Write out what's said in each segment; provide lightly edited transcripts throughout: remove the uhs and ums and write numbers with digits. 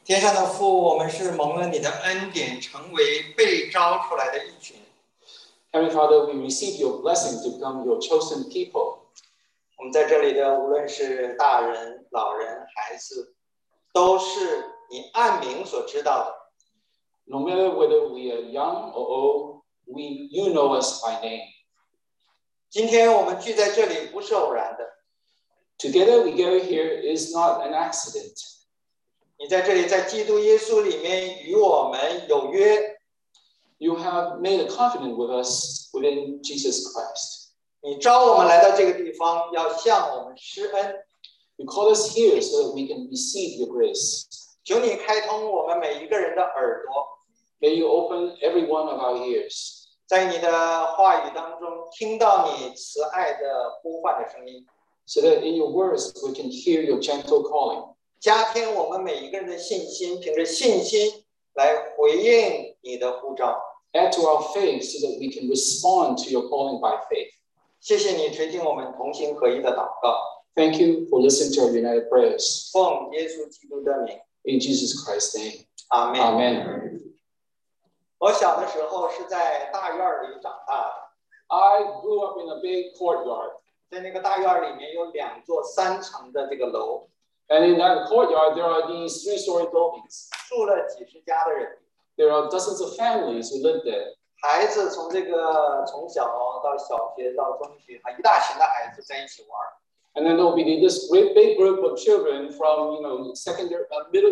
天上的父，我们是蒙了你的恩典，成为被招出来的一群。 Heavenly Father, we receive your blessing to become your chosen people. 我们在这里的，无论是大人、老人、孩子，都是你按名所知道的。 No matter whether we are young or old, you know us by name. 今天我们聚在这里不是偶然的。 Together we gather here is not an accident. 你在这里，在基督耶稣里面与我们有约。 You have made a covenant with us within Jesus Christ. 你召我们来到这个地方，要向我们施恩。 You call us here so that we can receive your grace. 求你开通我们每一个人的耳朵。 May you open every one of our ears. 在你的话语当中，听到你慈爱的呼唤的声音。 So that in your words we can hear your gentle calling. 加添我们每一个人的信心，凭着信心来回应你的呼召。 Add to our faith so that we can respond to your calling by faith. 谢谢你垂听我们同心合一的祷告。 Thank you for listening to our united prayers. 奉耶稣基督的名。 In Jesus Christ's name. 阿们。 Amen. 我小的时候是在大院里长大的。 I grew up in a big courtyard. 在那个大院里面有2座3层的这个楼。 And in that courtyard, there are these 3-story buildings. 住了几十家的人。 There are dozens of families who live there. 孩子从小到小学到中学，一大群的孩子在一起玩。 And then there will be this great big group of children from, secondary,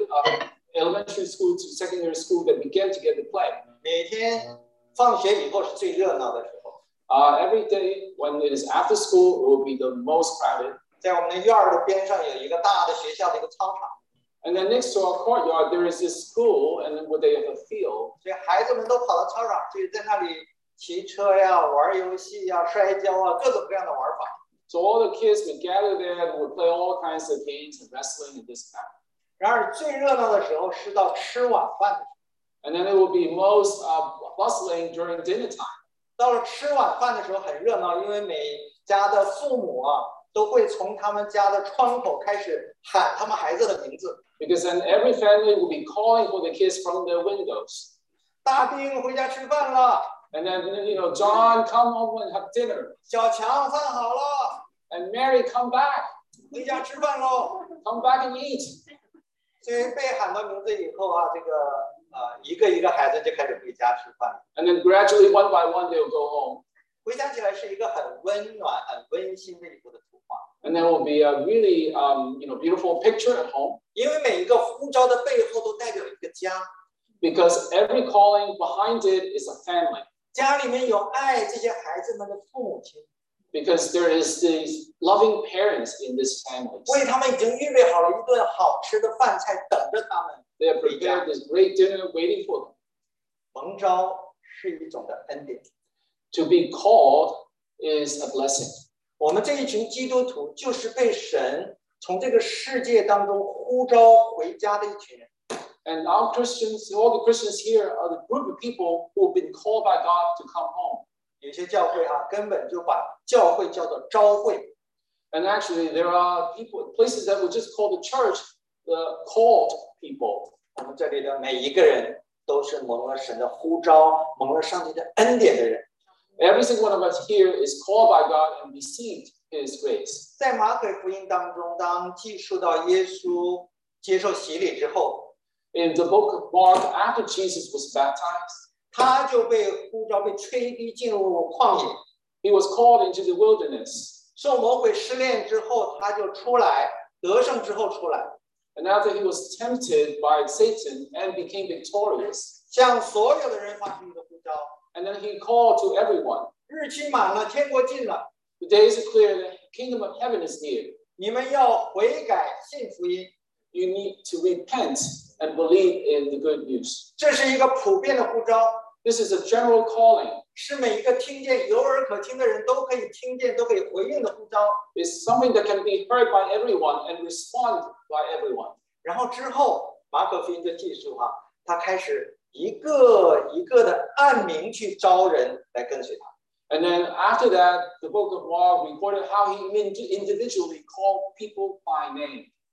elementary school to secondary school that began together to play. 每天放学以后是最热闹的时候。 Every day when it is after school, it will be the most crowded. 在我们的院儿的边上有一个大的学校的一个操场。 And then next to our courtyard, there is this school, and then where they have a field. 所以孩子们都跑到操场去，在那里骑车呀、玩游戏呀、摔跤啊，各种各样的玩法。 So all the kids would gather there and would play all kinds of games and wrestling and this and that. 然而最热闹的时候是到吃晚饭的时候。 And then it would be most bustling during dinner time. 到了吃晚饭的时候很热闹，因为每家的父母都会从他们家的窗口开始喊他们孩子的名字。 Because then every family will be calling for the kids from their windows. 大兵回家吃饭了。 And then, John, come home and have dinner. 小强，饭好了。 And Mary, come back. 回家吃饭喽。 Come back and eat. 所以被喊到名字以后一个一个孩子就开始回家吃饭。 And then gradually, one by one, they'll go home. 回想起来是一个很温暖、很温馨的一幅的图画。 And there will be a really, beautiful picture at home. 因为每一个呼召的背后都代表一个家。 Because every calling behind it is a family. 家里面有爱这些孩子们的父母亲。 Because there is these loving parents in this family. 为他们已经预备好了一顿好吃的饭菜，等着他们。 They have prepared this great dinner waiting for them. 蒙召是一种的恩典。 To be called is a blessing. 我们这一群基督徒就是被神从这个世界当中呼召回家的一群人。 And our Christians, all the Christians here are the group of people who have been called by God to come home. 有些教会根本就把教会叫做召会。 And actually, there are places that would just call the church the called people. 我们这里的每一个人都是蒙了神的呼召，蒙了上帝的恩典的人。 Every single one of us here is called by God and received His grace. 在马可福音当中，当记述到耶稣接受洗礼之后 ，in the book of Mark, after Jesus was baptized, 他就被呼召，被催逼进入旷野。 He was called into the wilderness. 受魔鬼试炼之后，他就出来，得胜之后出来。 And after he was tempted by Satan and became victorious, 向所有的人发出一个呼召。 And then he called to everyone. 日期满了，天国近了。 The days are clear, the kingdom of heaven is near. 你们要悔改，信福音。 You need to repent and believe in the good news. 这是一个普遍的呼召。 This is a general calling. 是每一个听见有耳可听的人都可以听见，都可以回应的呼召。 It's something that can be heard by everyone and respond by everyone. 然后之后，马可福音的记述他开始一个一个的按名去招人来跟随他。 And then after that, the book of Mark recorded how he individually called people by name.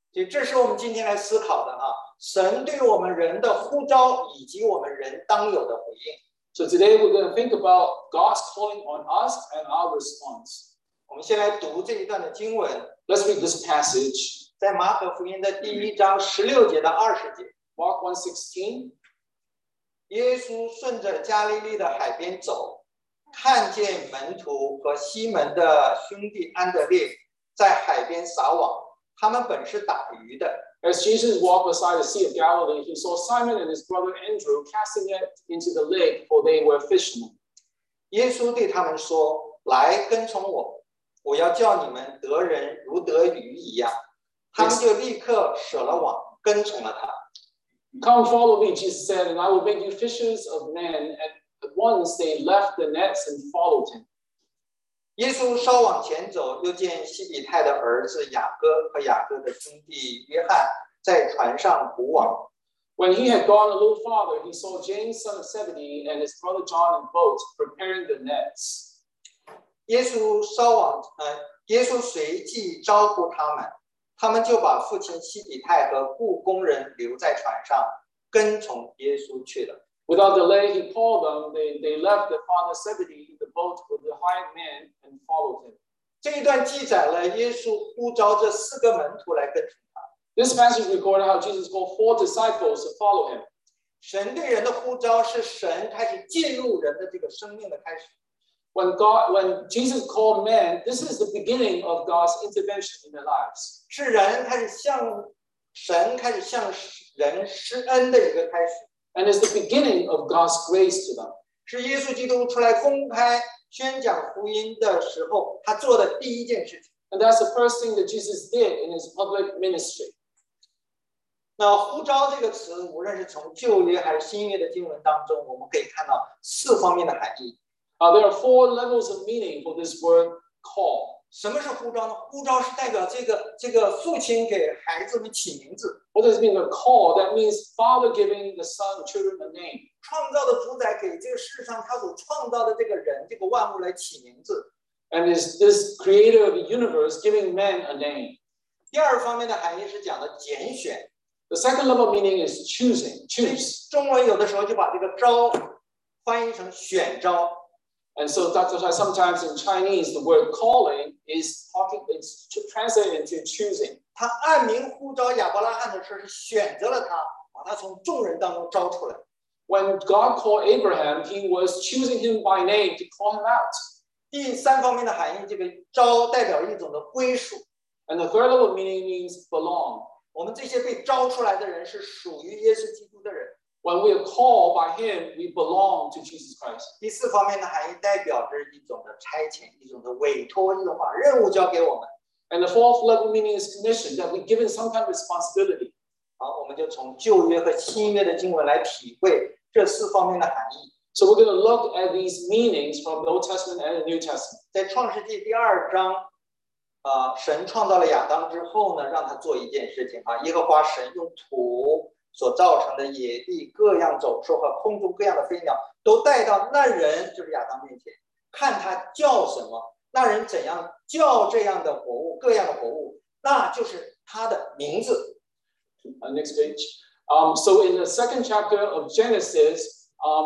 所以这是我们今天来思考的神对我们人的呼召以及我们人当有的回应。 So today we're going to think about God's calling on us and our response. 我们先来读这一段的经文。 Let's read this passage. 在马可福音的第1章16节到20节。 Mark 1:16. 耶稣顺着加利利的海边走，看见门徒和西门的兄弟安德烈在海边撒网，他们本是打鱼的。 As Jesus walked beside the Sea of Galilee, he saw Simon and his brother Andrew casting it into the lake, for they were fishermen. 耶稣对他们说：“来，跟从我，我要叫你们得人如得鱼一样。”他们就立刻舍了网，跟从了他。 Come, follow me, Jesus said, and I will make you fishers of men. At once they left the nets and followed him. 耶稣稍往前走，又见西比泰的儿子雅各和雅各的兄弟约翰在船上捕网。 When he had gone a little farther, he saw James, son of Zebedee, and his brother John in boats preparing the nets. 耶稣随即招呼他们，他们就把父亲西比泰和雇工人留在船上，跟从耶稣去了。 Without delay, he called them. They left their father Zebedee in the boat with the hired men and followed him. 这一段记载了耶稣呼召这4个门徒来跟从他。 This passage recorded how Jesus called 4 disciples to follow him. 神对人的呼召是神开始介入人的这个生命的开始。 When Jesus called men, this is the beginning of God's intervention in their lives. 是人开始向人施恩的一个开始。 And it's the beginning of God's grace to them. 是耶稣基督出来公开宣讲福音的时候，他做的第一件事情。 And that's the first thing that Jesus did in his public ministry. 那呼召这个词，无论是从旧约还是新约的经文当中，我们可以看到4方面的含义。 There are 4 levels of meaning for this word call. 什么是呼召呢？呼召是代表这个父亲给孩子们起名字。 What does it mean, a call? That means father giving the son, children a name. 创造的主宰给这个世上他所创造的这个人、这个万物来起名字。 And is this creator of the universe giving men a name? 第2方面的含义是讲的拣选。 The second level of meaning is choose. 中文有的时候就把这个召翻译成选召。 And so that's why sometimes in Chinese the word calling it's translated into choosing. 他按名呼召亚伯拉罕的事是选择了他，把他从众人当中招出来。 When God called Abraham, he was choosing him by name to call him out. 第3方面的含义，这个召代表一种的归属。 And the third level of meaning means belong. 我们这些被招出来的人是属于耶稣基督的人。 When we are called by him, we belong to Jesus Christ. 第4方面的含义代表着一种的差遣，一种的委托，一种把任务交给我们。 And the fourth level meaning is commission, that we're given some kind of responsibility. 好，我们就从旧约和新约的经文来体会这4方面的含义。 So we're going to look at these meanings from the Old Testament and the New Testament. 在创世纪第2章，神创造了亚当之后呢，让他做一件事情耶和华神用土所造成的野地各样走兽和空中各样的飞鸟，都带到那人，就是亚当面前，看他叫什么，那人怎样叫这样的活物，各样的活物，那就是他的名字。 Next page. So in the 2nd chapter of Genesis,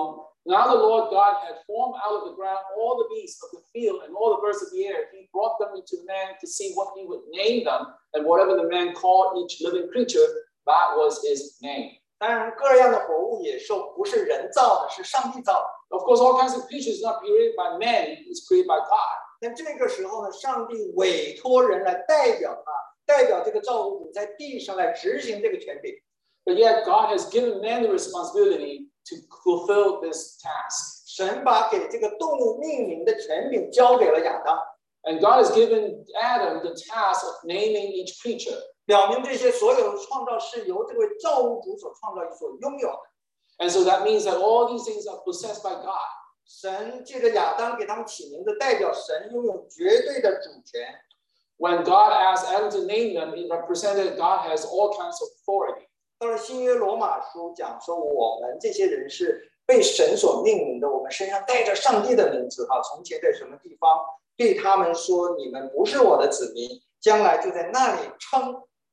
now the Lord God had formed out of the ground all the beasts of the field and all the birds of the air. He brought them into man to see what he would name them, and whatever the man called each living creature, that was his name. 当然，各样的活物、野兽不是人造的，是上帝造的。 Of course, all kinds of creatures not created by man, it's created by God. 但这个时候呢，上帝委托人来代表他，代表这个造物主在地上来执行这个权柄。 But yet, God has given man the responsibility to fulfill this task. 神把给这个动物命名的权柄交给了亚当。 And God has given Adam the task of naming each creature. 表明这些所有的创造是由这位造物主所创造、所拥有的。 And so that means that all these things are possessed by God. 神借着亚当给他们起名字，代表神拥有绝对的主权。 When God asked Adam to name them, it represented God has all kinds of authority. 到了新约罗马书讲说，我们这些人是被神所命名的，我们身上带着上帝的名字从前在什么地方对他们说，你们不是我的子民，将来就在那里称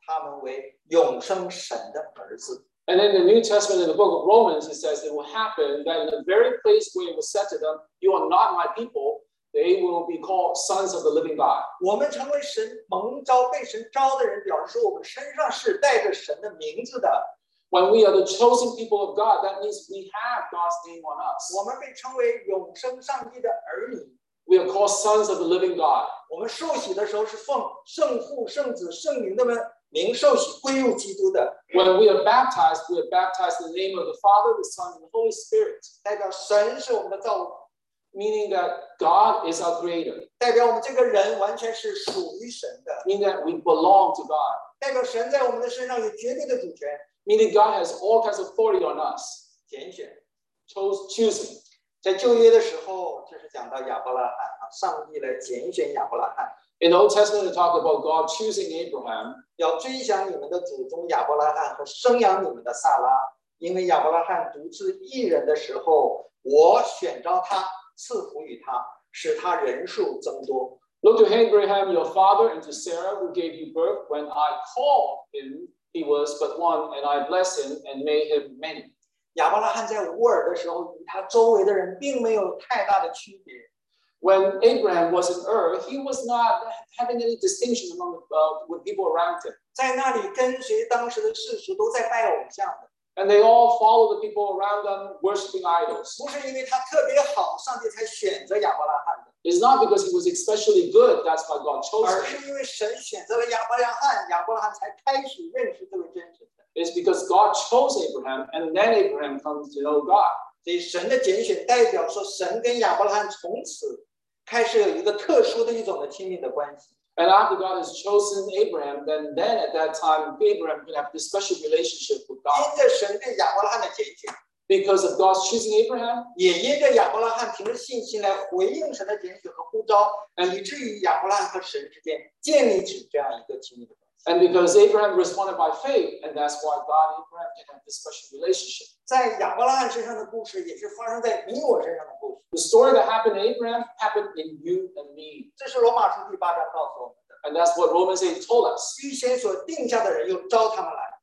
他们为永生神的儿子。 And in the New Testament, in the book of Romans, it says it will happen that in the very place where it was said to them, "You are not my people," they will be called sons of the living God. 我们成为神蒙召、被神召的人，表示说我们身上是带着神的名字的。 When we are the chosen people of God, that means we have God's name on us. 我们被称为永生上帝的儿女。 We are called sons of the living God. 我们受洗的时候是奉圣父、圣子、圣灵的名受洗，归入基督的， When we are baptized in the name of the Father, the Son, and the Holy Spirit, 代表神是我们的造物， meaning that God is our creator, 代表我们这个人完全是属于神的， meaning that we belong to God, 代表神在我们的身上有绝对的主权。 meaning God has all kinds of authority on us, 拣选， choosing. 在旧约的时候，就是讲到亚伯拉罕啊，上帝来拣选亚伯拉罕， In the Old Testament, it talked about God choosing Abraham, 要追想你们的祖宗亚伯拉罕和生养你们的撒拉，因为亚伯拉罕独自一人的时候，我选召他，赐福于他，使他人数增多。 Look to Abraham, your father, and to Sarah, who gave you birth. When I called him, he was but one, and I blessed him and made him many. 亚伯拉罕在乌尔的时候，与他周围的人并没有太大的区别。 When Abraham was in Ur, he was not having any distinction with people around him. 在那里跟随当时的世俗都在拜偶像的， And they all followed the people around them worshiping idols. 不是因为他特别好，上帝才选择亚伯拉罕的， It's not because he was especially good, that's why God chose 而 him. 是因为神选择了亚伯拉罕，亚伯拉罕才开始认识这位真神的。 It's because God chose Abraham, and then Abraham comes to know God. 所以神的拣选代表说，神跟亚伯拉罕从此开始有一个特殊的一种的亲密的关系。 And after God has chosen Abraham, then at that time, Abraham could have this special relationship with God. 因着神对亚伯拉罕的拣选， Because of God's choosing Abraham, 也因着亚伯拉罕凭着信心来回应神的拣选和呼召，以至于亚伯拉罕和神之间建立起这样一个亲密的关系。 and because Abraham responded by faith, and that's why God and Abraham can have this special relationship. 在亚伯拉罕身上的故事，也是发生在你我身上的故事。 The story that happened in Abraham happened in you and me. 这是罗马书第8章告诉我们的。 And that's what Romans 8 told us. 预先所定下的人，又招他们来；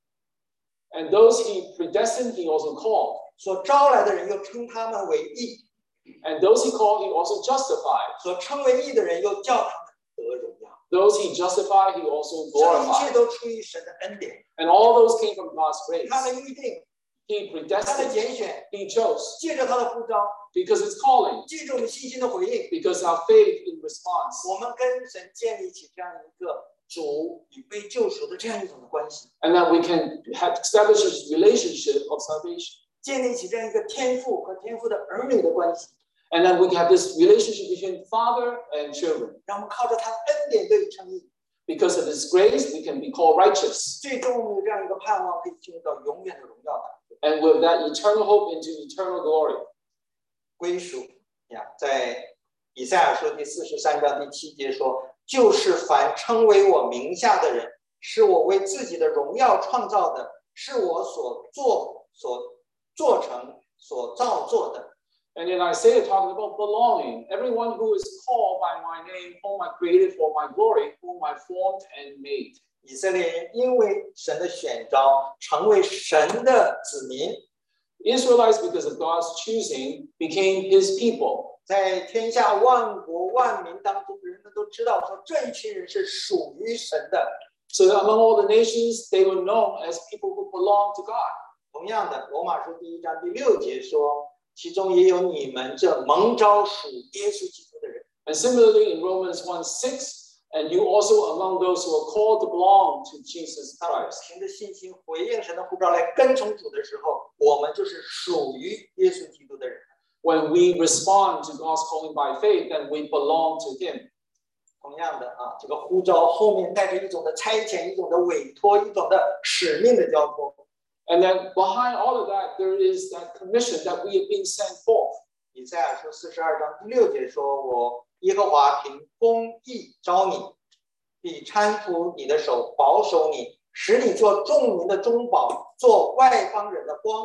And those he predestined, he also called. 所招来的人，又称他们为义； And those he called, he also justified. 所称为义的人，又叫他们得荣耀。 Those he justified, he also 这一切 glorified. 都出于神的恩典， And all those came from God's 他的 grace. 预定， He 他的 predestined, 拣选， he chose. 借着他的呼召， Because it's calling, 借着我们信心的回应， because our faith in response. 我们跟神建立起这样一个主与被救赎的这样一种的关系， And that we can have establish a relationship of salvation. 建立起这样一个天父和天父的儿女的关系， And then we can have this relationship between father and children. 让我们靠着他的恩典得以称义。 Because of his grace, we can be called righteous. 最终我们有这样一个盼望，可以进入到永远的荣耀当中。 And with that eternal hope into eternal glory. 归属呀，在以赛亚书第43章第7节说：“就是凡称为我名下的人，是我为自己的荣耀创造的，是我所做成、所造作的。” And in Isaiah, talking about belonging, everyone who is called by my name, whom I created for my glory, whom I formed and made. 以色列人因为神的选召，成为神的子民， Israelites, because of God's choosing, became his people. 在天下万国万民当中，人们都知道说这一群人是属于神的。 So that among all the nations, they were known as people who belong to God. 同样的，罗马书第1章第6节说，其中也有你们这蒙召属耶稣基督的人。 And similarly, in Romans 1:6, and you also among those who are called to belong to Jesus 当我们 Christ. 凭着信心回应神的呼召来跟从主的时候，我们就是属于耶稣基督的人。 When we respond to God's calling by faith, then we belong to him. 同样的啊，这个呼召后面带着一种的差遣，一种的委托，一种的使命的交托。 And then behind all of that, there is that commission that we have been sent forth. 以赛亚书42章第6节说：“我耶和华凭公义召你，必搀扶你的手，保守你，使你做众民的中保，做外邦人的光，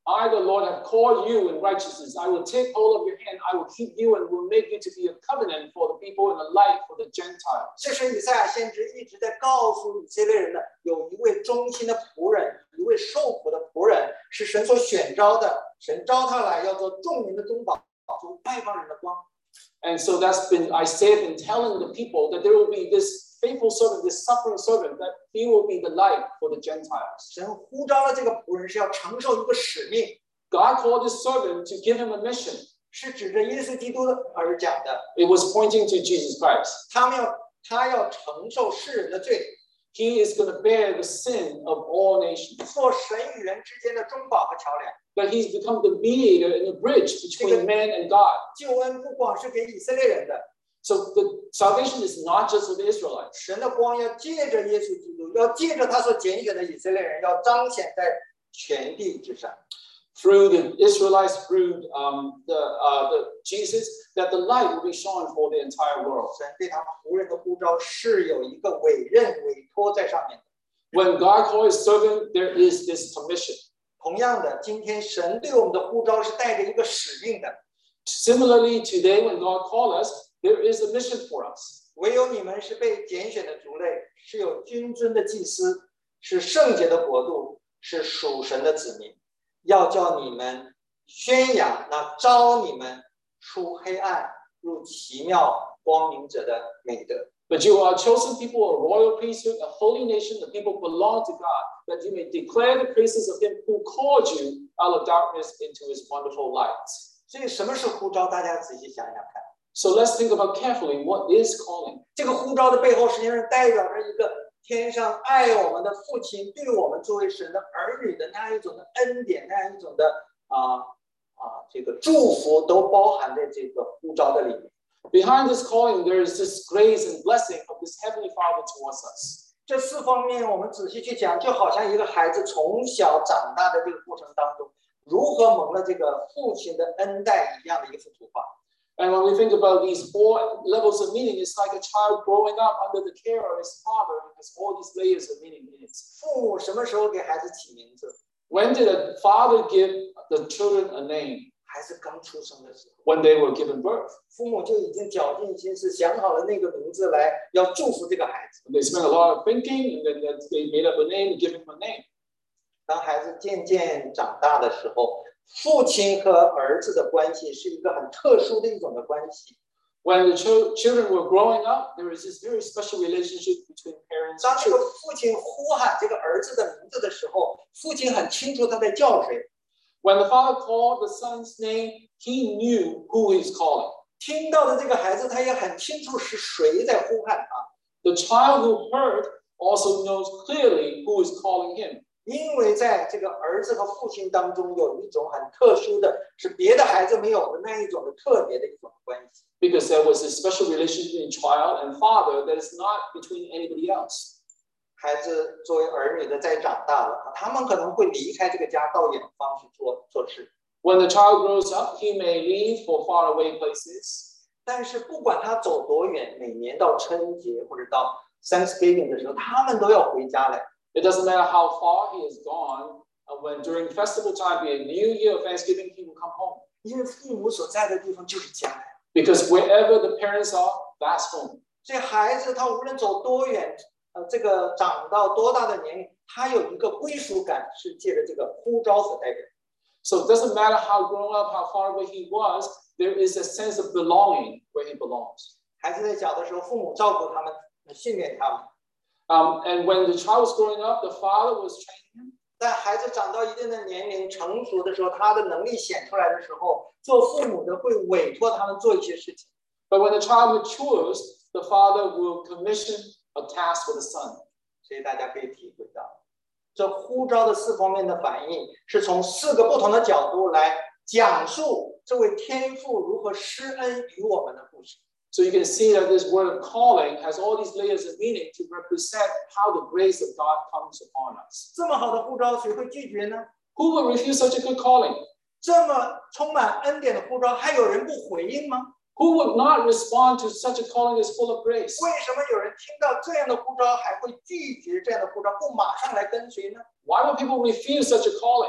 I, the Lord, have called you in righteousness. I will take hold of your hand. I will keep you and will make you to be a covenant for the people and a light for the Gentiles. 这是以赛亚先知一直在告诉以色列人的，有一位忠心的仆人，一位受苦的仆人，是神所选召的。神召他来，要做众民的中保，做外邦人的光。 And so that's been, I say, been telling the people that there will be this faithful servant, this suffering servant, that he will be the light for the Gentiles. 神呼召了这个仆人是要承受一个使命。 God called this servant to give him a mission. 是指着耶稣基督而讲的。 It was pointing to Jesus Christ. 他要承受世人的罪。 He is going to bear the sin of all nations. 做神与人之间的中保和桥梁。 That he's become the mediator and the bridge between man and God. 救恩不光是给以色列人的。 So the salvation is not just for the Israelites. 神的光要借着耶稣基督，要借着他所拣选的以色列人，要彰显在全地之上。 Through the Israelites, through the Jesus, that the light will be shown for the entire world. 神对他仆人的呼召是有一个委托在上面的。 When God calls his servant, there is this commission. 同样的，今天神对我们的呼召是带着一个使命的。 Similarly, today when God calls us, there is a mission for us. 唯有你们是被拣选的族类，是有君尊的祭司，是圣洁的国度，是属神的子民。要叫你们宣扬那召你们出黑暗入奇妙光明者的美德。 But you are a chosen people, a royal priesthood, a holy nation, the people belong to God, that you may declare the praises of him who called you out of darkness into his wonderful light. 所以什么是呼召？大家仔细想想看。 So let's think about carefully what is calling. 这个呼召的背后，实际上代表着一个天上爱我们的父亲对我们作为神的儿女的那样一种的恩典，那样一种的这个祝福，都包含在这个呼召的里面。 Behind this calling, there is this grace and blessing of this heavenly Father towards us. 这四方面我们仔细去讲，就好像一个孩子从小长大的这个过程当中，如何蒙了这个父亲的恩待一样的一幅图画。 And when we think about these 4 levels of meaning, it's like a child growing up under the care of his father and has all these layers of meaning in it. 父母什么时候给孩子起名字？ When did a father give the children a name? 孩子刚出生的时候。 When they were given birth. 父母就已经绞尽心思想好了那个名字来，要祝福这个孩子。 They spent a lot of thinking, and then they made up a name and give him a name. 当孩子渐渐长大的时候，父亲和儿子的关系是一个很特殊的一种的关系。 When the children were growing up, there was this very special relationship between parents. 当这个父亲呼喊这个儿子的名字的时候，父亲很清楚他在叫谁。 When the father called the son's name, he knew who he's calling. 听到的这个孩子，他也很清楚是谁在呼喊他。 The child who heard also knows clearly who is calling him. 因为在这个儿子和父亲当中有一种很特殊的，是别的孩子没有的那一种的特别的一种关系。 Because there was a special relationship between child and father that is not between anybody else. 孩子作为儿女的在长大了，他们可能会离开这个家到远方去做事。 When the child grows up, he may leave for faraway places. 但是不管他走多远，每年到春节或者到 Thanksgiving 的时候，他们都要回家来。 It doesn't matter how far he has gone. When during festival time, be it New Year or Thanksgiving, he will come home. 因为父母所在的地方就是家呀。 Because wherever the parents are, that's home. 这孩子他无论走多远，这个长到多大的年龄，他有一个归属感，是借着这个呼召所代表。 So it doesn't matter how grown up, how far away he was, there is a sense of belonging where he belongs. 孩子在小的时候，父母照顾他们，训练他们。 And when the child was growing up, the father was training him. 在孩子长到一定的年龄成熟的时候，他的能力显出来的时候，做父母的会委托他们做一些事情。 But when the child matures, the father will commission a task for the son. 所以大家可以体会到，这呼召的4方面的反应，是从4个不同的角度来讲述这位天父如何施恩于我们的故事。 So you can see that this word calling has all these layers of meaning to represent how the grace of God comes upon us. 这么好的呼召，谁会拒绝呢？ Who will refuse such a good calling? 这么充满恩典的呼召，还有人不回应吗？ Who would not respond to such a calling that's full of grace? 为什么有人听到这样的呼召，还会拒绝这样的呼召，不马上来跟随呢？ Why would people refuse such a calling?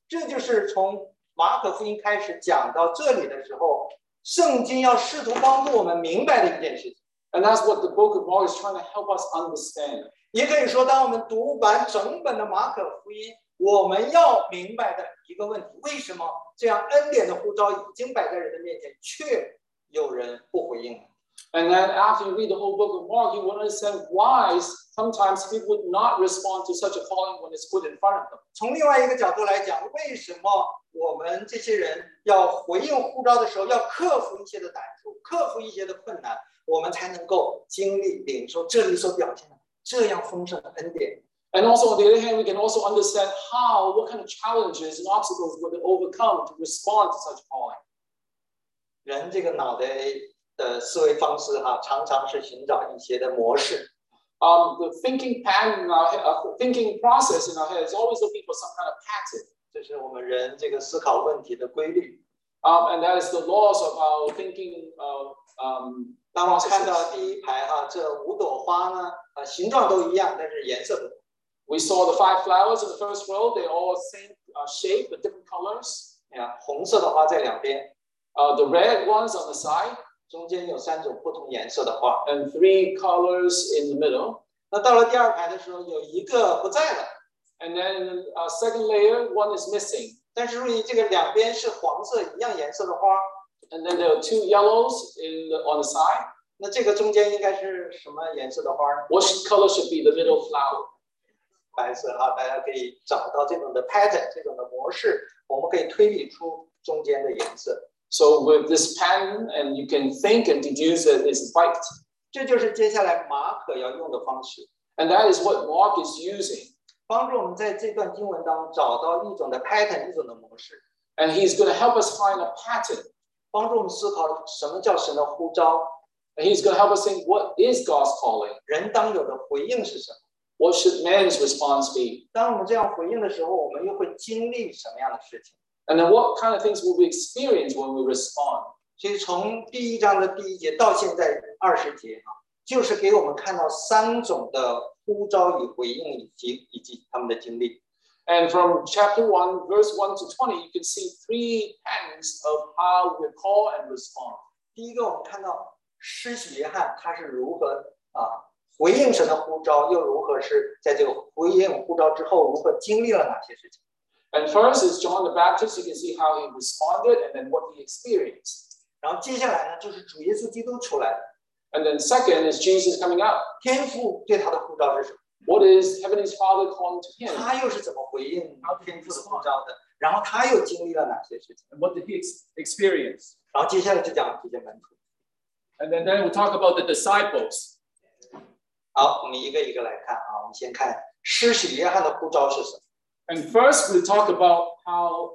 这就是从马可福音开始讲到这里的时候，圣经要试图帮助我们明白的一件事情。 And that's what the book of Mark is trying to help us understand. 也可以说，当我们读完整本的马可福音，我们要明白的一个问题：为什么这样恩典的呼召已经摆在人的面前，却有人不回应呢？ And then after you read the whole book of Mark, you will understand why sometimes people would not respond to such a calling when it's put in front of them. 从另外一个角度来讲，为什么我们这些人要回应呼召的时候，要克服一些的胆处，克服一些的困难，我们才能够经历领受这里所表现的这样丰盛的恩典。 And also, on the other hand, we can also understand what kind of challenges and obstacles will they overcome to respond to such calling. 人这个脑袋的思维方式常常是寻找一些的模式。 The thinking pattern in our thinking process in our head is always looking for some kind of pattern. 这是我们人这个思考问题的规律。 And that is the laws of our thinking. 当我看到第一排这5朵花呢，形状都一样，但是颜色不同。 We saw the 5 flowers in the first row. They're all same shape but different colors. 红色的花在两边。 The red ones on the side. 中间有3种不同颜色的花。 And 3 colors in the middle. 那到了第2排的时候，有一个不在了。 And then in the second layer, one is missing. 但是注意，这个两边是黄色一样颜色的花。 And then there are 2 yellows on the side. 那这个中间应该是什么颜色的花呢？ What color should be the middle flower? 白色大家可以找到这种的 pattern， 这种的模式，我们可以推理出中间的颜色。 So with this pattern, and you can think and deduce that it's white. 这就是接下来马可要用的方式。 And that is what Mark is using. 帮助我们在这段经文当中找到一种的 pattern， 一种的模式。 And he's going to help us find a pattern. 帮助我们思考什么叫神的呼召。 And he's going to help us think, what is God's calling? 人当有的回应是什么？ What should man's response be? 当我们这样回应的时候，我们又会经历什么样的事情？ And then what kind of things will we experience when we respond? 所以从第1章的第1节到现在20节就是给我们看到3种的呼召与回应以及他们的经历。 And from chapter 1, verse 1 to 20, you can see 3 patterns of how we call and respond. 第一个，我们看到施洗约翰他是如何回应神的呼召，又如何是在这个回应呼召之后，如何经历了哪些事情。 And first is John the Baptist. You can see how he responded and then what he experienced. 然后接下来呢，就是主耶稣基督出来了。 And then second is Jesus coming out. 天父对他的呼召是什么？ What is Heavenly Father calling to him? 他又是怎么回应天父的呼召的？然后他又经历了哪些事情？ And what did he experience? 然后接下来就讲这些门徒。 And then we'll talk about the disciples. 好，我们一个一个来看我们先看施洗约翰的呼召是什么？ And first we talk about how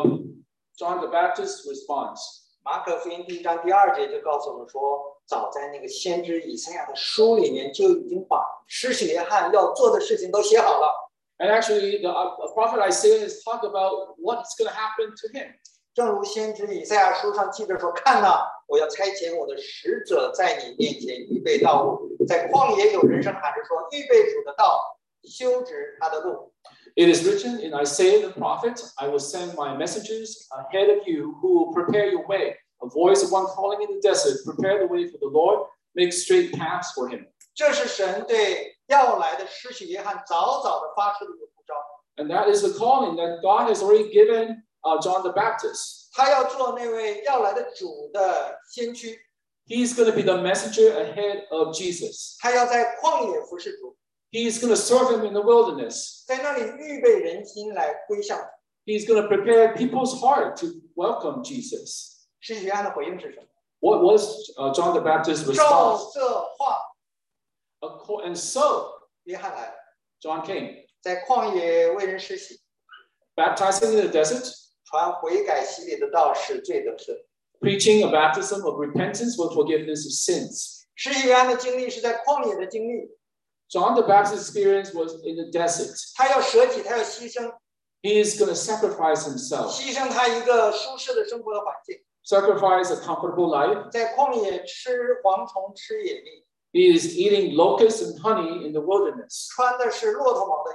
John the Baptist responds. 马可福音第1章第2节就告诉我们说，早在那个先知以赛亚的书里面就已经把施洗约翰要做的事情都写好了。 And actually, the prophet Isaiah has talked about what's going to happen to him. 正如先知以赛亚书上记着说：“看哪，我要差遣我的使者在你面前预备道路，在旷野有人声喊着说：预备主的道，修直他的路。” It is written in Isaiah the prophet, I will send my messengers ahead of you who will prepare your way. A voice of one calling in the desert, prepare the way for the Lord, make straight paths for him. 这是神对要来的施洗约翰早早的发出的一个呼召。 And that is the calling that God has already given John the Baptist. 他要做那位要来的主的先驱。 He's going to be the messenger ahead of Jesus. 他要在旷野服侍主。 He's going to serve him in the wilderness. 在那里预备人心来归向主。 He's going to prepare people's heart to welcome Jesus. 施洗约翰的回应是什么？ What was John the Baptist's 照 response? 这话， And so, 约翰来了， John came, 在旷野为人施洗， baptizing in the desert, 传悔改洗礼的道，使罪得赦。 preaching a baptism of repentance for forgiveness of sins. 施洗约翰的经历是在旷野的经历， John the Baptist's experience was in the desert. 他要舍己，他要牺牲， He is going to sacrifice himself, 牺牲他一个舒适的生活的环境， sacrifice a comfortable life. 在旷野吃蝗虫、吃野蜜， He is eating locusts and honey in the wilderness. 穿的是骆驼毛的衣服，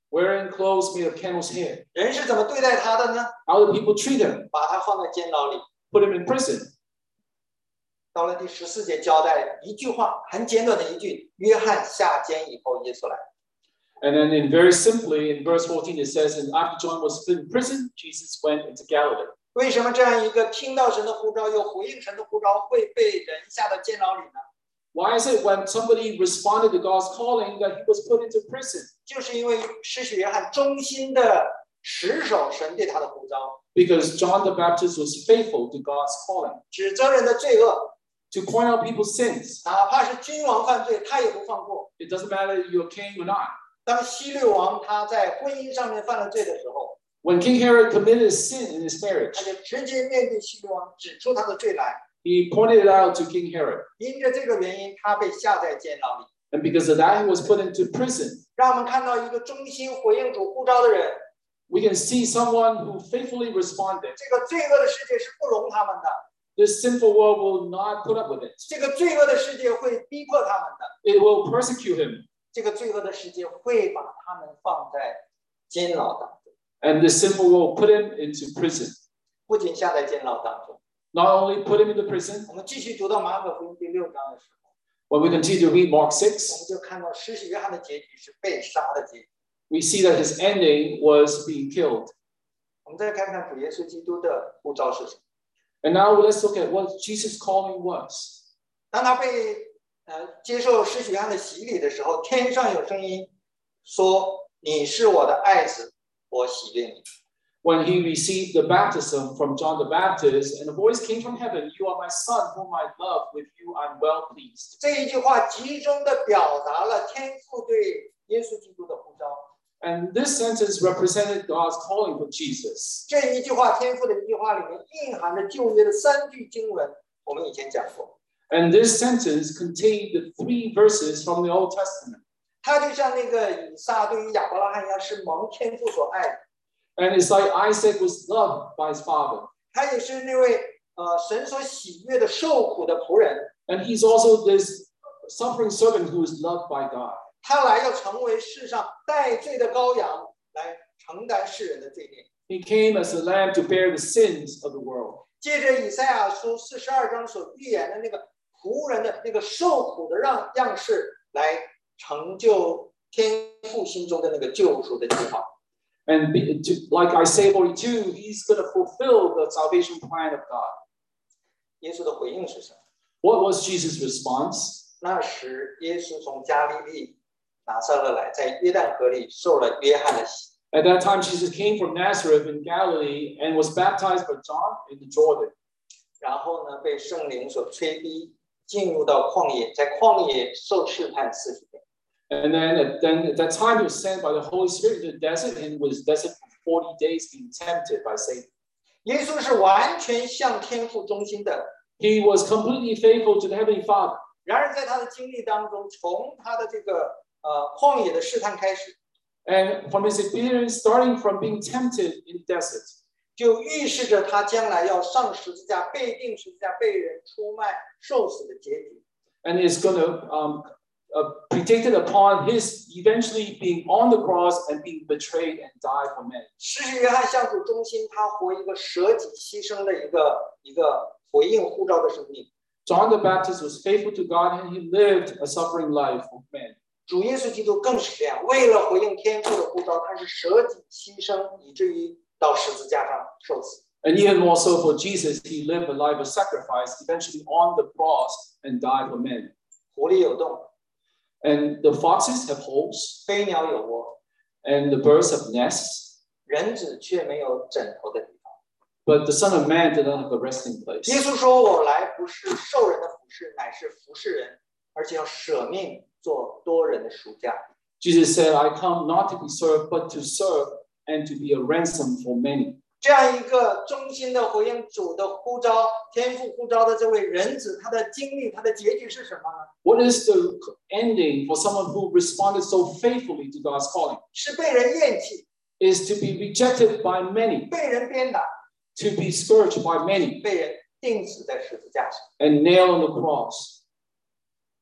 wearing clothes made of camel's hair. 人是怎么对待他的呢？ How do people treat him? 把他放在监牢里。 Put him in prison. 到了第14节交代一句话，很简短的一句：约翰下监以后，耶稣来。 And then in very simply, in verse 14, it says, and after John was put in prison, Jesus went into Galilee. 为什么这样一个听到神的呼召又回应神的呼召会被人下到监牢里呢？ Why is it when somebody responded to God's calling that he was put into prison? 就是因为施洗约翰忠心的持守神对他的呼召， Because John the Baptist was faithful to God's calling, 指责人的罪恶， to point out people's sins. 哪怕是君王犯罪，他也不放过。 It doesn't matter if you're a king or not. 当希律王他在婚姻上面犯了罪的时候， When King Herod committed a sin in his marriage, 他就直接面对希律王，指出他的罪来。 he pointed it out to King Herod. 因着这个原因，他被下在监牢里。 And because of that, he was put into prison. 让我们看到一个忠心回应主呼召的人， We can see someone who faithfully responded. 这个罪恶的世界是不容他们的， This sinful world will not put up with it. 这个罪恶的世界会逼迫他们的， It will persecute him. 这个罪恶的世界会把他们放在监牢当中， And this sinful world will put him into prison. 不仅下在监牢当中。 Not only put him into prison, 我们继续读到马可福音第6章的时候， when we continue to read Mark 我 6, 们就看到施洗约翰的结局是被杀的结局。 we see that his ending was being killed. 我们再看看主耶稣基督的呼召是什么。 And now let's look at what Jesus' calling was. 当他被接受施洗约翰的洗礼的时候，天上有声音说：“你是我的爱子，我喜悦你。” When he received the baptism from John the Baptist, and a voice came from heaven, "You are my son, whom I love. With you I'm well pleased." 这一句话集中的表达了天父对耶稣基督的呼召。 And this sentence represented God's calling for Jesus. 这一句话，天父的一句话里面蕴含着旧约的3句经文，我们以前讲过。 And this sentence contained the 3 verses from the Old Testament. 它就像那个以撒对于亚伯拉罕一样，是蒙天父所爱的。 And it's like Isaac was loved by his father. 他也是那位神所喜悦的受苦的仆人。 And he's also this suffering servant who is loved by God. 他来要成为世上代罪的羔羊，来承担世人的罪孽。 He came as a lamb to bear the sins of the world. 借着以赛亚书42章所预言的那个仆人的那个受苦的样式，来成就天父心中的那个救赎的计划。 And like Isaiah 42, he's going to fulfill the salvation plan of God. 耶稣的回应是什么？ What was Jesus' response? 那时，耶稣从加利利拿撒勒来，在约旦河里受了约翰的洗。 At that time, Jesus came from Nazareth in Galilee and was baptized by John in the Jordan. 然后呢，被圣灵所催逼，进入到旷野，在旷野受试探40天。 And then at that time, he was sent by the Holy Spirit to the desert and was desert for 40 days being tempted by Satan. 耶稣是完全向天父忠心的。 He was completely faithful to the Heavenly Father. 然而，在他的经历当中，从他的这个旷野的试探开始， And from his experience, starting from being tempted in the desert, 就预示着他将来要上十字架、被钉十字架、被人出卖、受死的结局。 and is going to predicted upon his eventually being on the cross and being betrayed and die for men. 施洗约翰向主忠心，他活一个舍己牺牲的一个回应呼召的生命。 John the Baptist was faithful to God and he lived a suffering life of men. 主耶稣基督更是这样，为了回应天父的呼召，他是舍己牺牲，以至于到十字架上受死。 And even more so for Jesus, he lived a life of sacrifice, eventually on the cross and died for men. 狐狸有洞， And the foxes have holes, 飞鸟有窝， and the birds have nests, 人子却没有枕头的地方。 but the Son of Man did not have a resting place. 耶稣说：“我来不是受人的服侍，乃是服侍人，而且要舍命做多人的赎价。” Jesus said, I come not to be served, but to serve and to be a ransom for many. 这样一个忠心的回应主的呼召、天父呼召的这位人子，他的经历、他的结局是什么呢？ What is the ending for someone who responded so faithfully to God's calling? 是被人厌弃， Is to be rejected by many, 被人鞭打， to be scourged by many, 被人钉死在十字架上。 and nailed on the cross.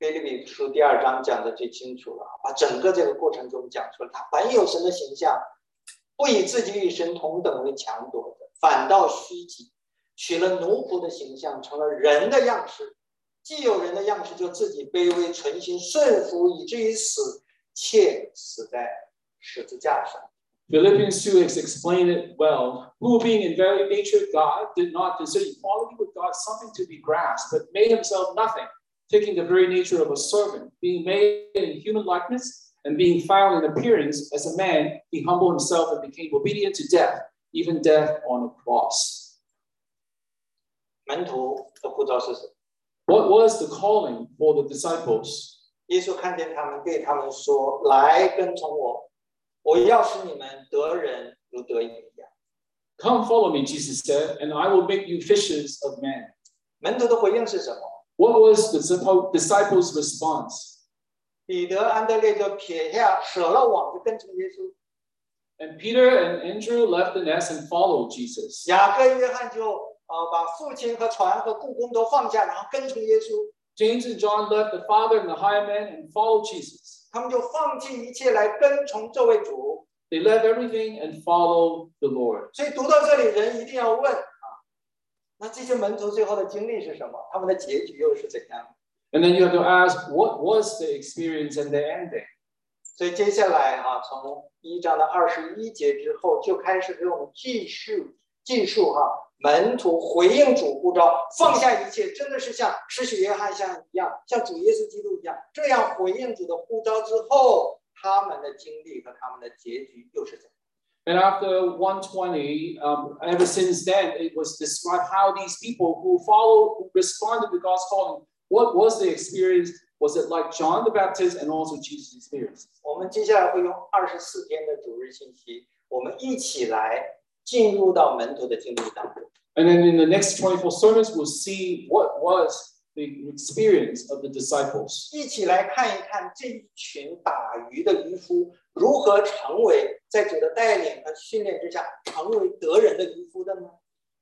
腓立比书第2章讲的最清楚了，把整个这个过程中讲出来。他本有神的形象，不以自己与神同等为强夺的，反倒虚己，取了奴仆的形象，成了人的样式。既有人的样式，就自己卑微，存心顺服，以至于死，且死在十字架上。 Philippians 2 explain it well. Who, being in very nature God, did not consider equality with God something to be grasped, but made himself nothing, taking the very nature of a servant, being made in human likeness, and being found in appearance as a man, he humbled himself and became obedient to death, even death on a cross. 门徒的呼召是什么？ What was the calling for the disciples? 耶稣看见他们，对他们说：“来跟从我，我要使你们得人如得鱼一样。” Come follow me, Jesus said, and I will make you fishers of men. 门徒的回应是什么？ What was the disciples' response? 彼得、安德烈就撇下舍了网，就跟从耶稣。 And Peter and Andrew left the nest and followed Jesus. 雅各、约翰就把父亲和船和雇工都放下，然后跟从耶稣。 James and John left the father and the hiremen and followed Jesus. 他们就放弃一切来跟从这位主。 They left everything and followed the Lord. 所以读到这里，人一定要问那这些门徒最后的经历是什么？他们的结局又是怎样？ And then you have to ask, what was the experience and the ending? 所以接下来从1章的21节之后，就开始给我们记述门徒回应主呼召，放下一切，真的是像施洗约翰一样，像主耶稣基督一样，这样回应主的呼召之后，他们的经历和他们的结局又是怎样？ And after 120, ever since then, it was described how these people who responded to God's calling, what was the experience? Was it like John the Baptist and also Jesus' experience? 我们接下来会用24天的主日信息，我们一起来进入到门徒的经历当中。 And then in the next 24 sermons, we'll see what was the experience of the disciples. 一起来看一看这一群打鱼的渔夫如何成为在主的带领和训练之下成为得人的渔夫的呢？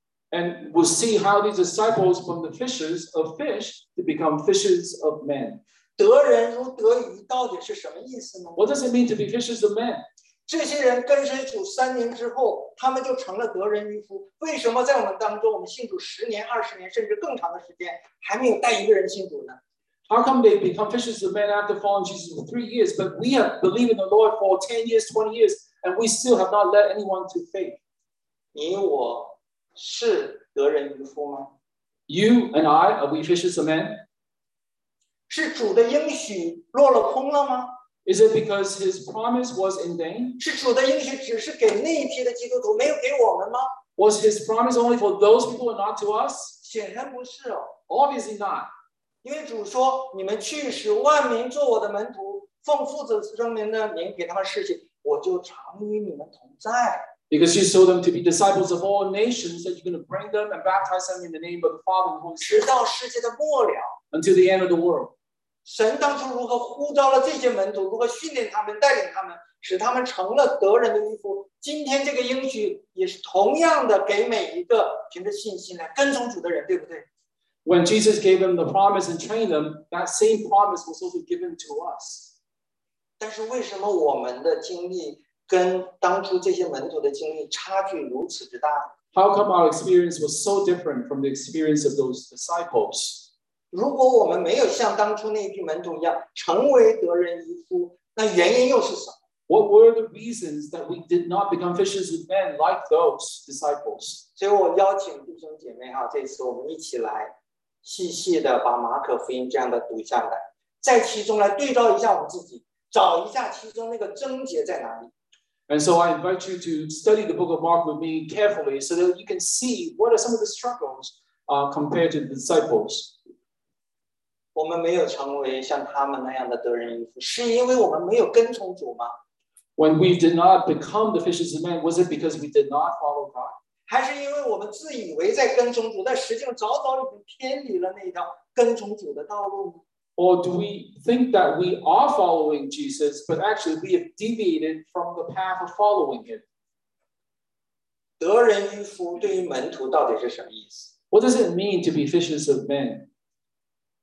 And we'll see how these disciples from the fishers of fish to become fishers of men. 得人如得鱼到底是什么意思呢？ What does it mean to be fishers of men? 这些人跟随主3年之后，他们就成了得人渔夫。为什么在我们当中，我们信主10年、20年甚至更长的时间，还没有带一个人信主呢？ How come they become fishers of men after following Jesus for 3 years, but we have believed in the Lord for 10 years, 20 years, and we still have not led anyone to faith? 你我是得人渔夫吗？ You and I, are we fishers of men? 是主的应许落了空了吗？ Is it because his promise was in vain? 是主的应许只是给那一批的基督徒，没有给我们吗？ Was his promise only for those people and not to us? 显然不是哦。 Obviously not. 因为主说：“你们去使万民做我的门徒，奉父子圣灵的名给他们施洗，我就常与你们同在。” Because you told them to be disciples of all nations, that you're going to bring them and baptize them in the name of the Father and the Holy 直 Spirit 到世界的末了。 until the end of the world. 神当初如何呼召了这些门徒，如何训练他们、带领他们，使他们成了得人的渔夫。今天这个应许也是同样的给每一个凭着信心来跟从主的人，对不对？ When Jesus gave them the promise and trained them, that same promise was also given to us. 但是为什么我们的经历跟当初这些门徒的经历差距如此之大？ How come our experience was so different from the experience of those disciples? 如果我们没有像当初那批门徒一样成为得人渔夫，那原因又是什么？ What were the reasons that we did not become fishers of men like those disciples? 所以我邀请弟兄姐妹这次我们一起来细细的把马可福音这样的读下来，在其中来对照一下我们自己，找一下其中那个症结在哪里。 And so I invite you to study the book of Mark with me carefully so that you can see what are some of the struggles compared to the disciples. 我们没有成为像他们那样的得人渔夫，是因为我们没有跟从主吗？ When we did not become the fishers of men, was it because we did not follow God? 还是因为我们自以为在跟从主，但实际上早早已经偏离了那一条跟从主的道路呢？ Or do we think that we are following Jesus, but actually we have deviated from the path of following him? 得人渔夫对于门徒到底是什么意思？ What does it mean to be fishers of men?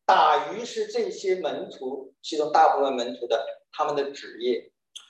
打鱼是这些门徒其中大部分门徒的他们的职业，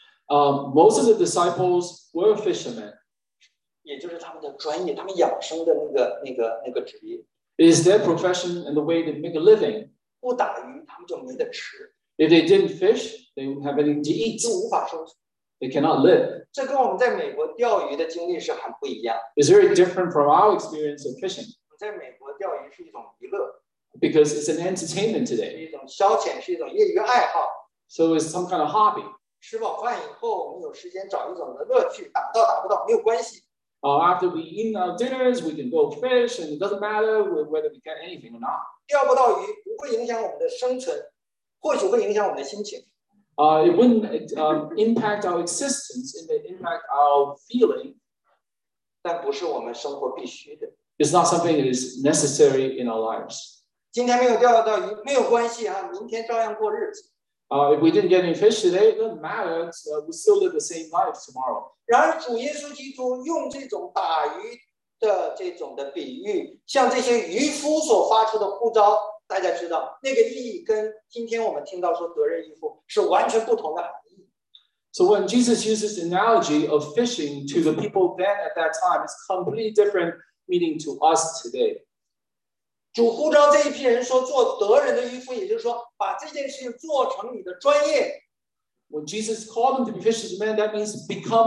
Most of the disciples were fishermen. 也就是他们的专业，他们养生的那个职业。 It is their profession and the way they make a living. 不打鱼，他们就没得吃， If they didn't fish, they wouldn't have anything to eat. 就无法生存。 They cannot live. 这跟我们在美国钓鱼的经历是很不一样。 It's very different from our experience of fishing 在美国钓鱼是一种娱乐， because it's an entertainment 是 today. 一种消遣，是一种业余爱好。 So it's some kind of hobby. 吃饱饭以后，我们有时间找一种的乐趣，打到打不到没有关系。 After we eat our dinners, we can go fish, and it doesn't matter whether we get anything or not. 钓不到鱼不会影响我们的生存，或许会影响我们的心情。 It wouldn't impact our existence, it may impact our feeling. 但不是我们生活必须的。 It's not something that is necessary in our lives. 今天没有钓到鱼没有关系啊，明天照样过日子。 If we didn't get any fish today, it doesn't matter. We still live the same life tomorrow. 然而，主耶稣基督用这种打鱼的这种的比喻，向这些渔夫所发出的呼召，大家知道那个意义跟今天我们听到说得人渔夫是完全不同的含义。 So when Jesus uses the analogy of fishing to the people then at that time, it's completely different meaning to us today. 主呼召这一批人说做得人的渔夫，也就是说把这件事情做成你的专业。 When Jesus called them to be fishermen, that means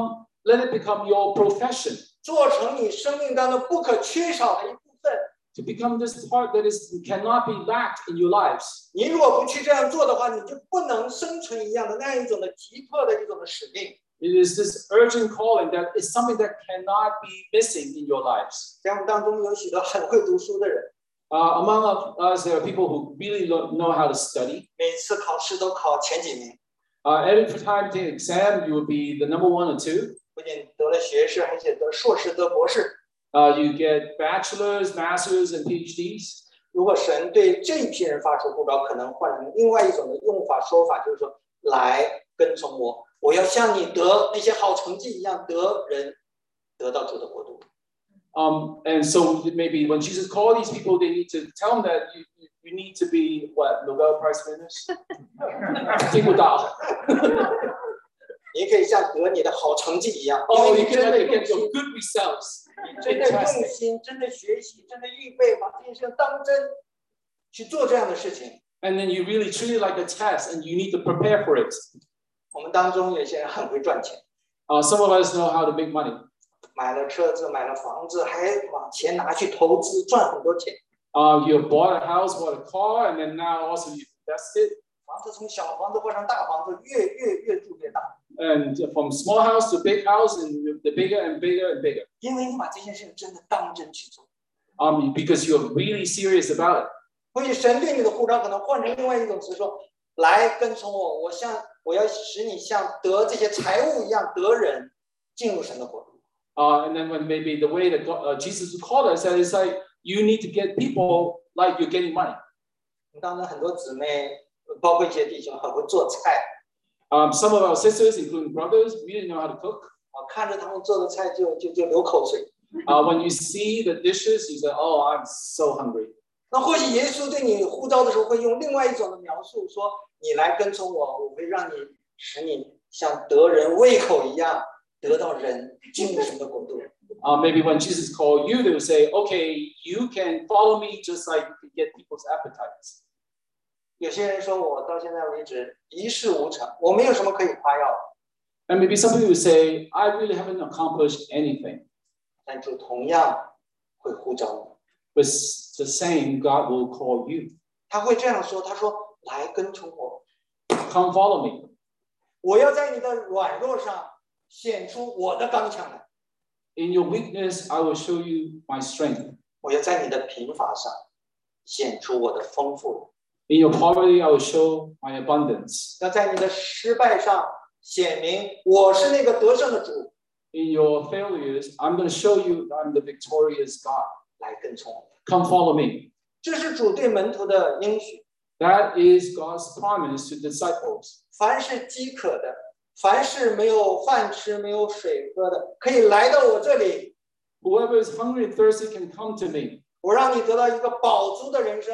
let it become your profession. 做成你生命当中不可缺少的一部分。 To become this part that cannot be lacked in your lives. 你如果不去这样做的话，你就不能生存一样的那样一种的急迫的一种的使命。 It is this urgent calling that is something that cannot be missing in your lives. 在我们当中有许多很会读书的人， Among us, there are people who really know how to study. 每次考试都考前几名， Every time you take an exam, you will be the number 1 or 2. 不仅得了学士，而且得硕士、得博士。 You get bachelors, masters, and PhDs. 如果神对这一批人发出呼召，可能换成另外一种的用法说法，就是说来跟从我，我要像你得那些好成绩一样得人，得到主的国度。 And so maybe when Jesus called these people, they need to tell them that you need to be what, Nobel Prize winners? 听不到。 你可以像得你的好成绩一样， Oh, 因为 you 你真 can 的 get 用 your 心， good results. 真的用心，真的学习，真的预备，把这件事情当真去做这样的事情。 And then you really treat it like a test, and you need to prepare for it. 我们当中有些人很会赚钱， Some of us know how to make money. 买了车子，买了房子，还把钱拿去投资，赚很多钱。 You bought a house, bought a car, and then now also you invested. 房子从小房子换成大房子，越住越大， And from small house to big house, and the bigger and bigger and bigger. 因为你把这件事情真的当真去做。 Because you're really serious about it. 或许神对你的呼召可能换成另外一种词说：“来跟从我，我要使你像得这些财物一样得人，进入神的国度。” And then when maybe the way that Jesus called us, that is like you need to get people like you're getting money. 当然，很多姊妹，包括一些弟兄，很会做菜。 Some of our sisters, including brothers, really know how to cook. 看着他们做的菜就流口水。 When you see the dishes, you say, "Oh, I'm so hungry." 那或许耶稣对你呼召的时候，会用另外一种的描述，说：“你来跟从我，我会让你使你像得人胃口一样，得到人进入神的国度。” Maybe when Jesus called you, they would say, "Okay, you can follow me just like you can get people's appetites." 有些人说我到现在为止一事无成，我没有什么可以夸耀的。 And maybe some people would say, "I really haven't accomplished anything." 但主同样会呼召你。 But the same, God will call you. 他会这样说：“他说来跟从我， Come follow me. 我要在你的软弱上显出我的刚强来， In your weakness, I will show you my strength. 我要在你的贫乏上显出我的丰富， In your poverty, I will show my abundance. 要在你的失败上显明我是那个得胜的主， In your failures, I'm going to show you that I'm the victorious God. 来跟从我。” Come follow me. 这是主对门徒的应许。 That is God's promise to disciples. 凡是饥渴的，凡是没有饭吃、没有水喝的，可以来到我这里， Whoever is hungry and thirsty can come to me. 我让你得到一个饱足的人生，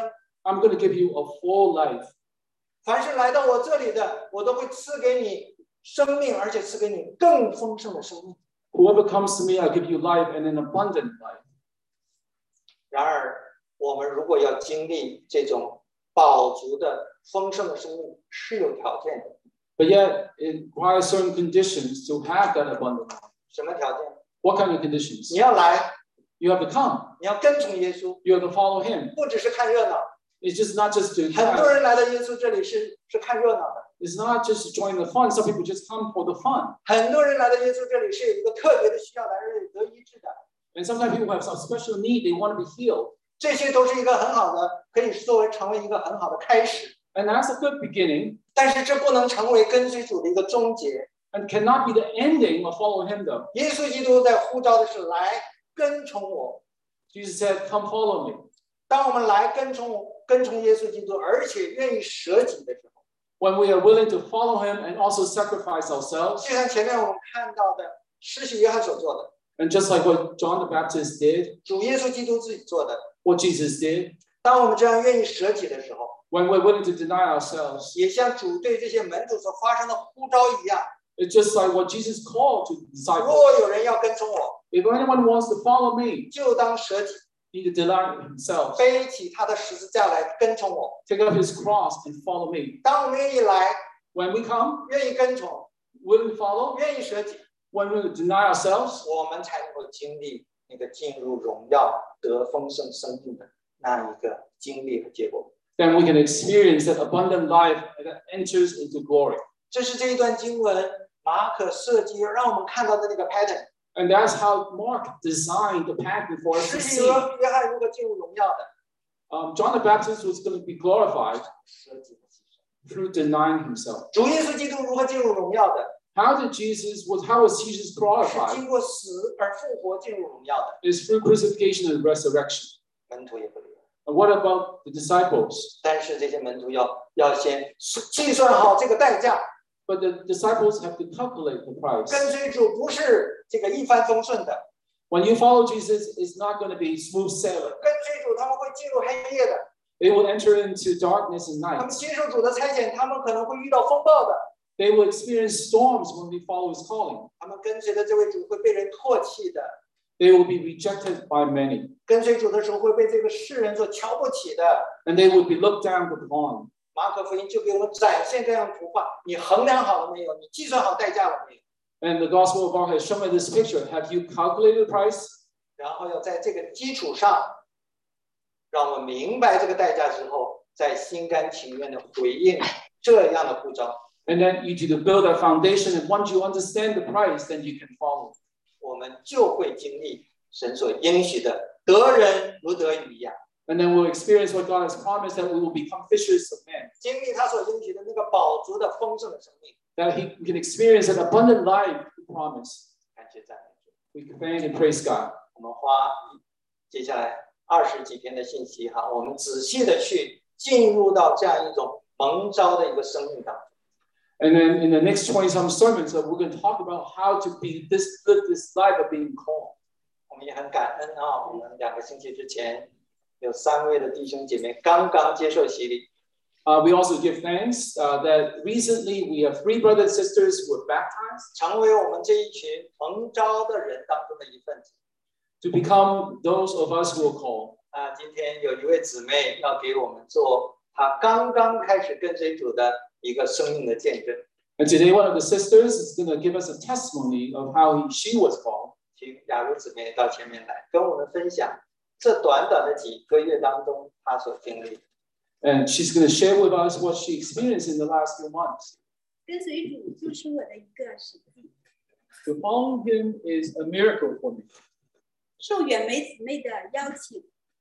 I'm going to give you a full life. 凡是来到我这里的，我都会赐给你生命，而且赐给你更丰盛的生命。 Whoever comes to me, I'll give you life and an abundant life. 然而，我们如果要经历这种饱足的丰盛的生命，是有条件的。 But yet, it requires certain conditions to have that abundant life. 什么条件？ What kind of conditions? 你要来， You have to come. 你要跟从耶稣， You have to follow him. 不只是看热闹。 It's just not just to 很多 have. 人来到耶稣这里是看热闹的， It's not just to join the fun. Some people just come for the fun. 很多人来到耶稣这里是有一个特别的需要来得医治的。 And sometimes people have some special need. They want to be healed. 这些都是一个很好的，可以成为一个很好的开始。 And that's a good beginning. 但是这不能成为跟随主的一个终结。 And cannot be the ending of following him, though. 耶稣基督在呼召的是来跟从我。 Jesus said, come follow me. 当我们来跟从耶稣基督，而且愿意舍己的时候， When we are willing to follow him and also sacrifice ourselves. 就像前面我们看到的施洗约翰所做的， And just like what John the Baptist did, 主耶稣基督自己做的。 what Jesus did, 当我们这样愿意舍己的时候， when we're willing to deny ourselves, 也像主对这些门徒所发生的呼召一样。 it's just like what Jesus called to the 如 disciples. 果有人要跟从我， If anyone wants to follow me, 就当舍己， he need to deny himself, 背起他的十字架来跟从我。 take up his cross and follow me. 当我们愿意来， When we come, 愿意跟从， willing to follow, 愿意舍己， when we deny ourselves, 我们才能够经历那个进入荣耀、得丰盛生命的那一个经历和结果。 then we can experience that abundant life that enters into glory. 这是这一段经文马可设计让我们看到的那个 pattern。 And that's how Mark designed the pattern for us to 施洗 see. 约翰如何进入荣耀的， John the Baptist was going to be glorified 舍己和牺牲。 through denying himself. 主耶稣基督如何进入荣耀的， How was Jesus 是 glorified? 经过死而复活进入荣耀的。 Is through crucifixion and resurrection. 门徒也不例外。 And what about the disciples? 但是这些门徒要先计算好这个代价。 But the disciples have to calculate the price. 跟随主不是这个一帆风顺的， When you follow Jesus, it's not going to be smooth sailing. 跟随主他们会进入黑夜的， They will enter into darkness and 他们 night. 接受主的差遣，他们可能会遇到风暴的， They will experience storms when they follow his calling. 他们跟随的这位主会被人唾弃的， They will be rejected by many. 跟随主的时候会被这个世人所瞧不起的。 And they will be looked down upon. 马可福音就给我们展现这样的图画，你衡量好了没有？你计算好代价了没有？ And the Gospel of Mark has shown me this picture. Have you calculated the price? 然后要在这个基础上，让我们明白这个代价之后，再心甘情愿的回应这样的呼召。 And then you need to build that foundation. And once you understand the price, then you can follow. 我们就会经历神所应许的得人如得鱼一样， And then we'll experience what God has promised, that we will become fishers of men. 经历他所应许的那个饱足的丰盛的生命。 That we can experience an abundant life He promised. 感谢赞美主。 We can thank and praise God. 我们花接下来20几篇的信息哈，我们仔细的去进入到这样一种蒙召的一个生命当中。 And then in the next 20-some sermons, we're going to talk about how to be live this life of being called. 我们也很感恩啊，我们2个星期之前有3位的弟兄姐妹刚刚接受洗礼。 We also give thanks that recently we have 3 brothers and sisters who were baptized 成为我们这一群蒙召的人当中的一份子。 to become those of us who are called. 今天有一位姊妹要给我们做她刚刚开始跟随主的一个生命的见证。 And today one of the sisters is going to give us a testimony of how she was called. 请雅茹姊妹到前面来，跟我们分享这短短的几个月当中她所经历的。 And she's going to share with us what she experienced in the last few months. 跟随主就是我的一个实际。 To follow him is a miracle for me. 受远梅姊妹的邀请，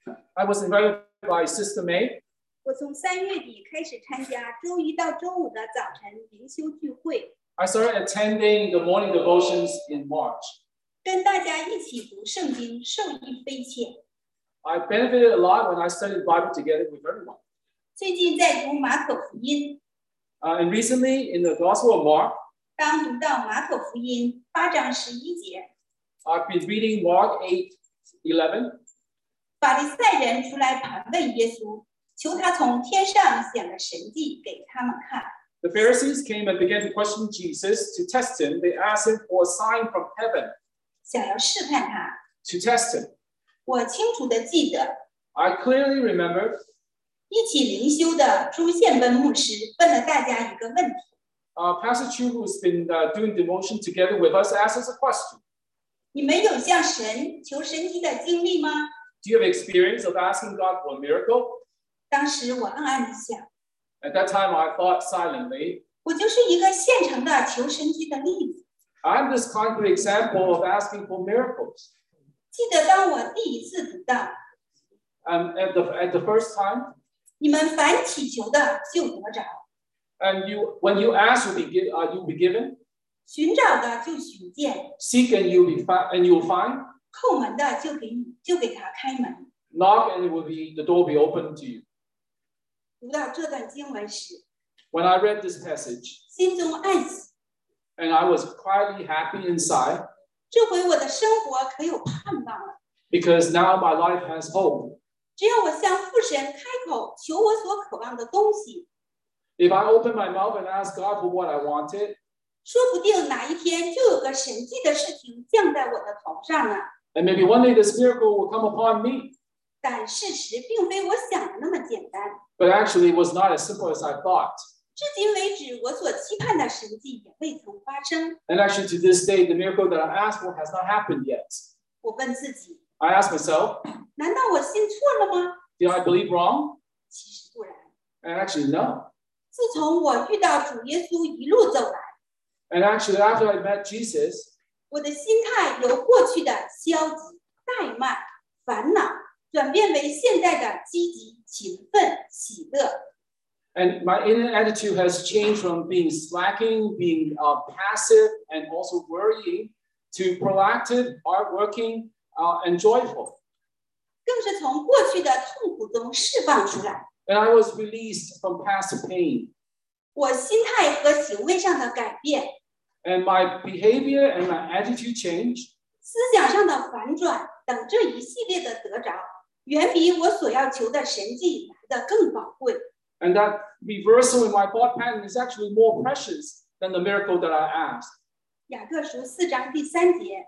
I was invited by Sister May. 我从3月底开始参加周1到周5的早晨灵修聚会， I started attending the morning devotions in March. 跟大家一起读圣经，受益匪浅。 I benefited a lot when I studied the Bible together with everyone. 最近在读马可福音， And recently in the Gospel of Mark, 当读到马可福音8章11节， I've been reading Mark 8:11. 法利赛人出来盘问耶稣， 求他从天上显个神迹给他们看。 The Pharisees came and began to question Jesus to test him. They asked him for a sign from heaven 想要试探他。 to test him. 我清楚地记得， I clearly remember 一起灵修的朱宪奔牧师问了大家一个问题： Pastor Chu, who's been doing devotion together with us, asked us a question. 你们有向神求神迹的经历吗？ Do you have experience of asking God for a miracle? 当时我暗暗地想， At that time, I thought silently, 我就是一个现成的求神迹的例子。 I'm this concrete example of asking for miracles. 记得当我第一次读到， At the first time, 你们凡祈求的就得着， and when you ask, you'll be given. 寻找的就寻见， Seek and you'll find. 叩门的就给他开门。 Knock and the door will be open to you. 读到这段经文时， When I read this passage, 心中暗喜， and I was quietly happy inside 这回我的生活可有盼望了。 because now my life has hope. 只要我向父神开口求我所渴望的东西， If I open my mouth and ask God for what I wanted, 说不定哪一天就有个神迹的事情降在我的头上呢。 and maybe one day this miracle will come upon me. 但事实并非我想的那么简单。 But actually, it was not as simple as I thought. 至今为止，我所期盼的神迹也未曾发生。 And actually, to this day, the miracle that I asked for has not happened yet. 我问自己， I asked myself, 难道我信错了吗？ did I believe wrong? 其实不然。 And actually, no. 自从我遇到主耶稣一路走来， And actually, after I met Jesus, 我的心态由过去的消极、怠慢、烦恼，转变为现在的积极、勤奋、喜乐。 and my inner attitude has changed from being slacking, being passive, and also worrying, to proactive, hardworking, and joyful. 更是从过去的痛苦中释放出来。 And I was released from past pain. 我心态和行为上的改变， And my behavior and my attitude change, 思想上的反转等这一系列的得着，远比我所要求的神迹来得更宝贵。 and that reversal in my thought pattern is actually more precious than the miracle that I asked. 雅各书4章第3节，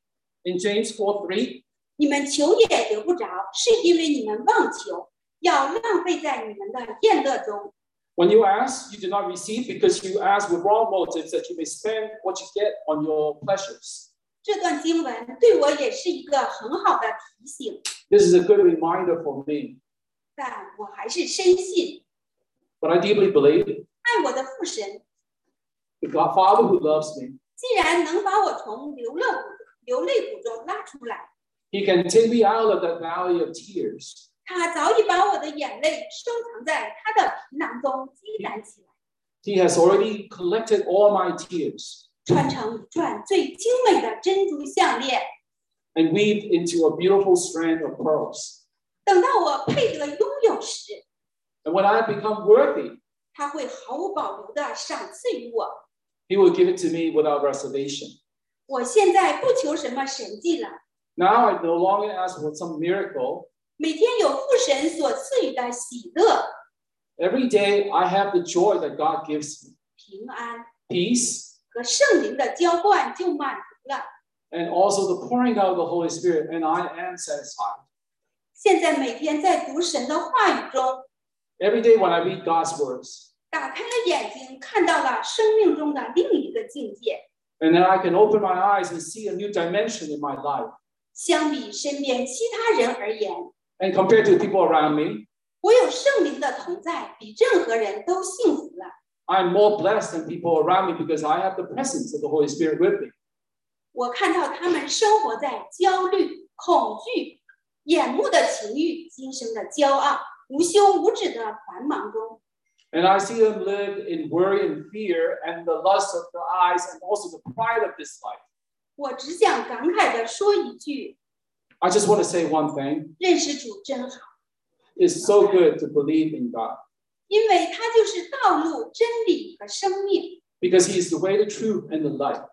In James 4:3, 你们求也得不着，是因为你们妄求，要浪费在你们的宴乐中。 when you ask, you do not receive because you ask with wrong motives that you may spend what you get on your pleasures. 这段经文对我也是一个很好的提醒， This is a good reminder for me. 但我还是深信， But I deeply believe 爱我的父神 the God Father who loves me, 既然能把我从流泪谷中拉出来， He can take me out of that valley of tears. 他早已把我的眼泪收藏在他的皮囊中积攒起来， He has already collected all my tears 穿成一串最精美的珍珠项链。 and weaved into a beautiful strand of pearls. 等到我配得拥有时， And when I become worthy, 他会毫无保留地赏赐于我。 He will give it to me without reservation. 我现在不求什么神迹了， Now I no longer ask for some miracle. 每天有父神所赐予的喜乐、 Every day I have the joy that God gives me, 平安 peace, 和圣灵的浇灌就满足了。 and also the pouring out of the Holy Spirit, and I am satisfied. 现在每天在读神的话语中， Every day when I read God's words, 打开了眼睛，看到了生命中的另一个境界。 and then I can open my eyes and see a new dimension in my life. 相比身边其他人而言， And compared to the people around me, 我有圣灵的同在，比任何人都幸福了。 I'm more blessed than people around me because I have the presence of the Holy Spirit with me. 我看到他们生活在焦虑、恐惧、眼目的情欲、今生的骄傲、无休无止的繁忙中。 And I see them live in worry and fear and the lust of the eyes and also the pride of this life. 我只想感慨地说一句： I just want to say one thing. 认识主真好， It's so good to believe in God 因为他就是道路、真理和生命。 because He is the way, the truth, and the life.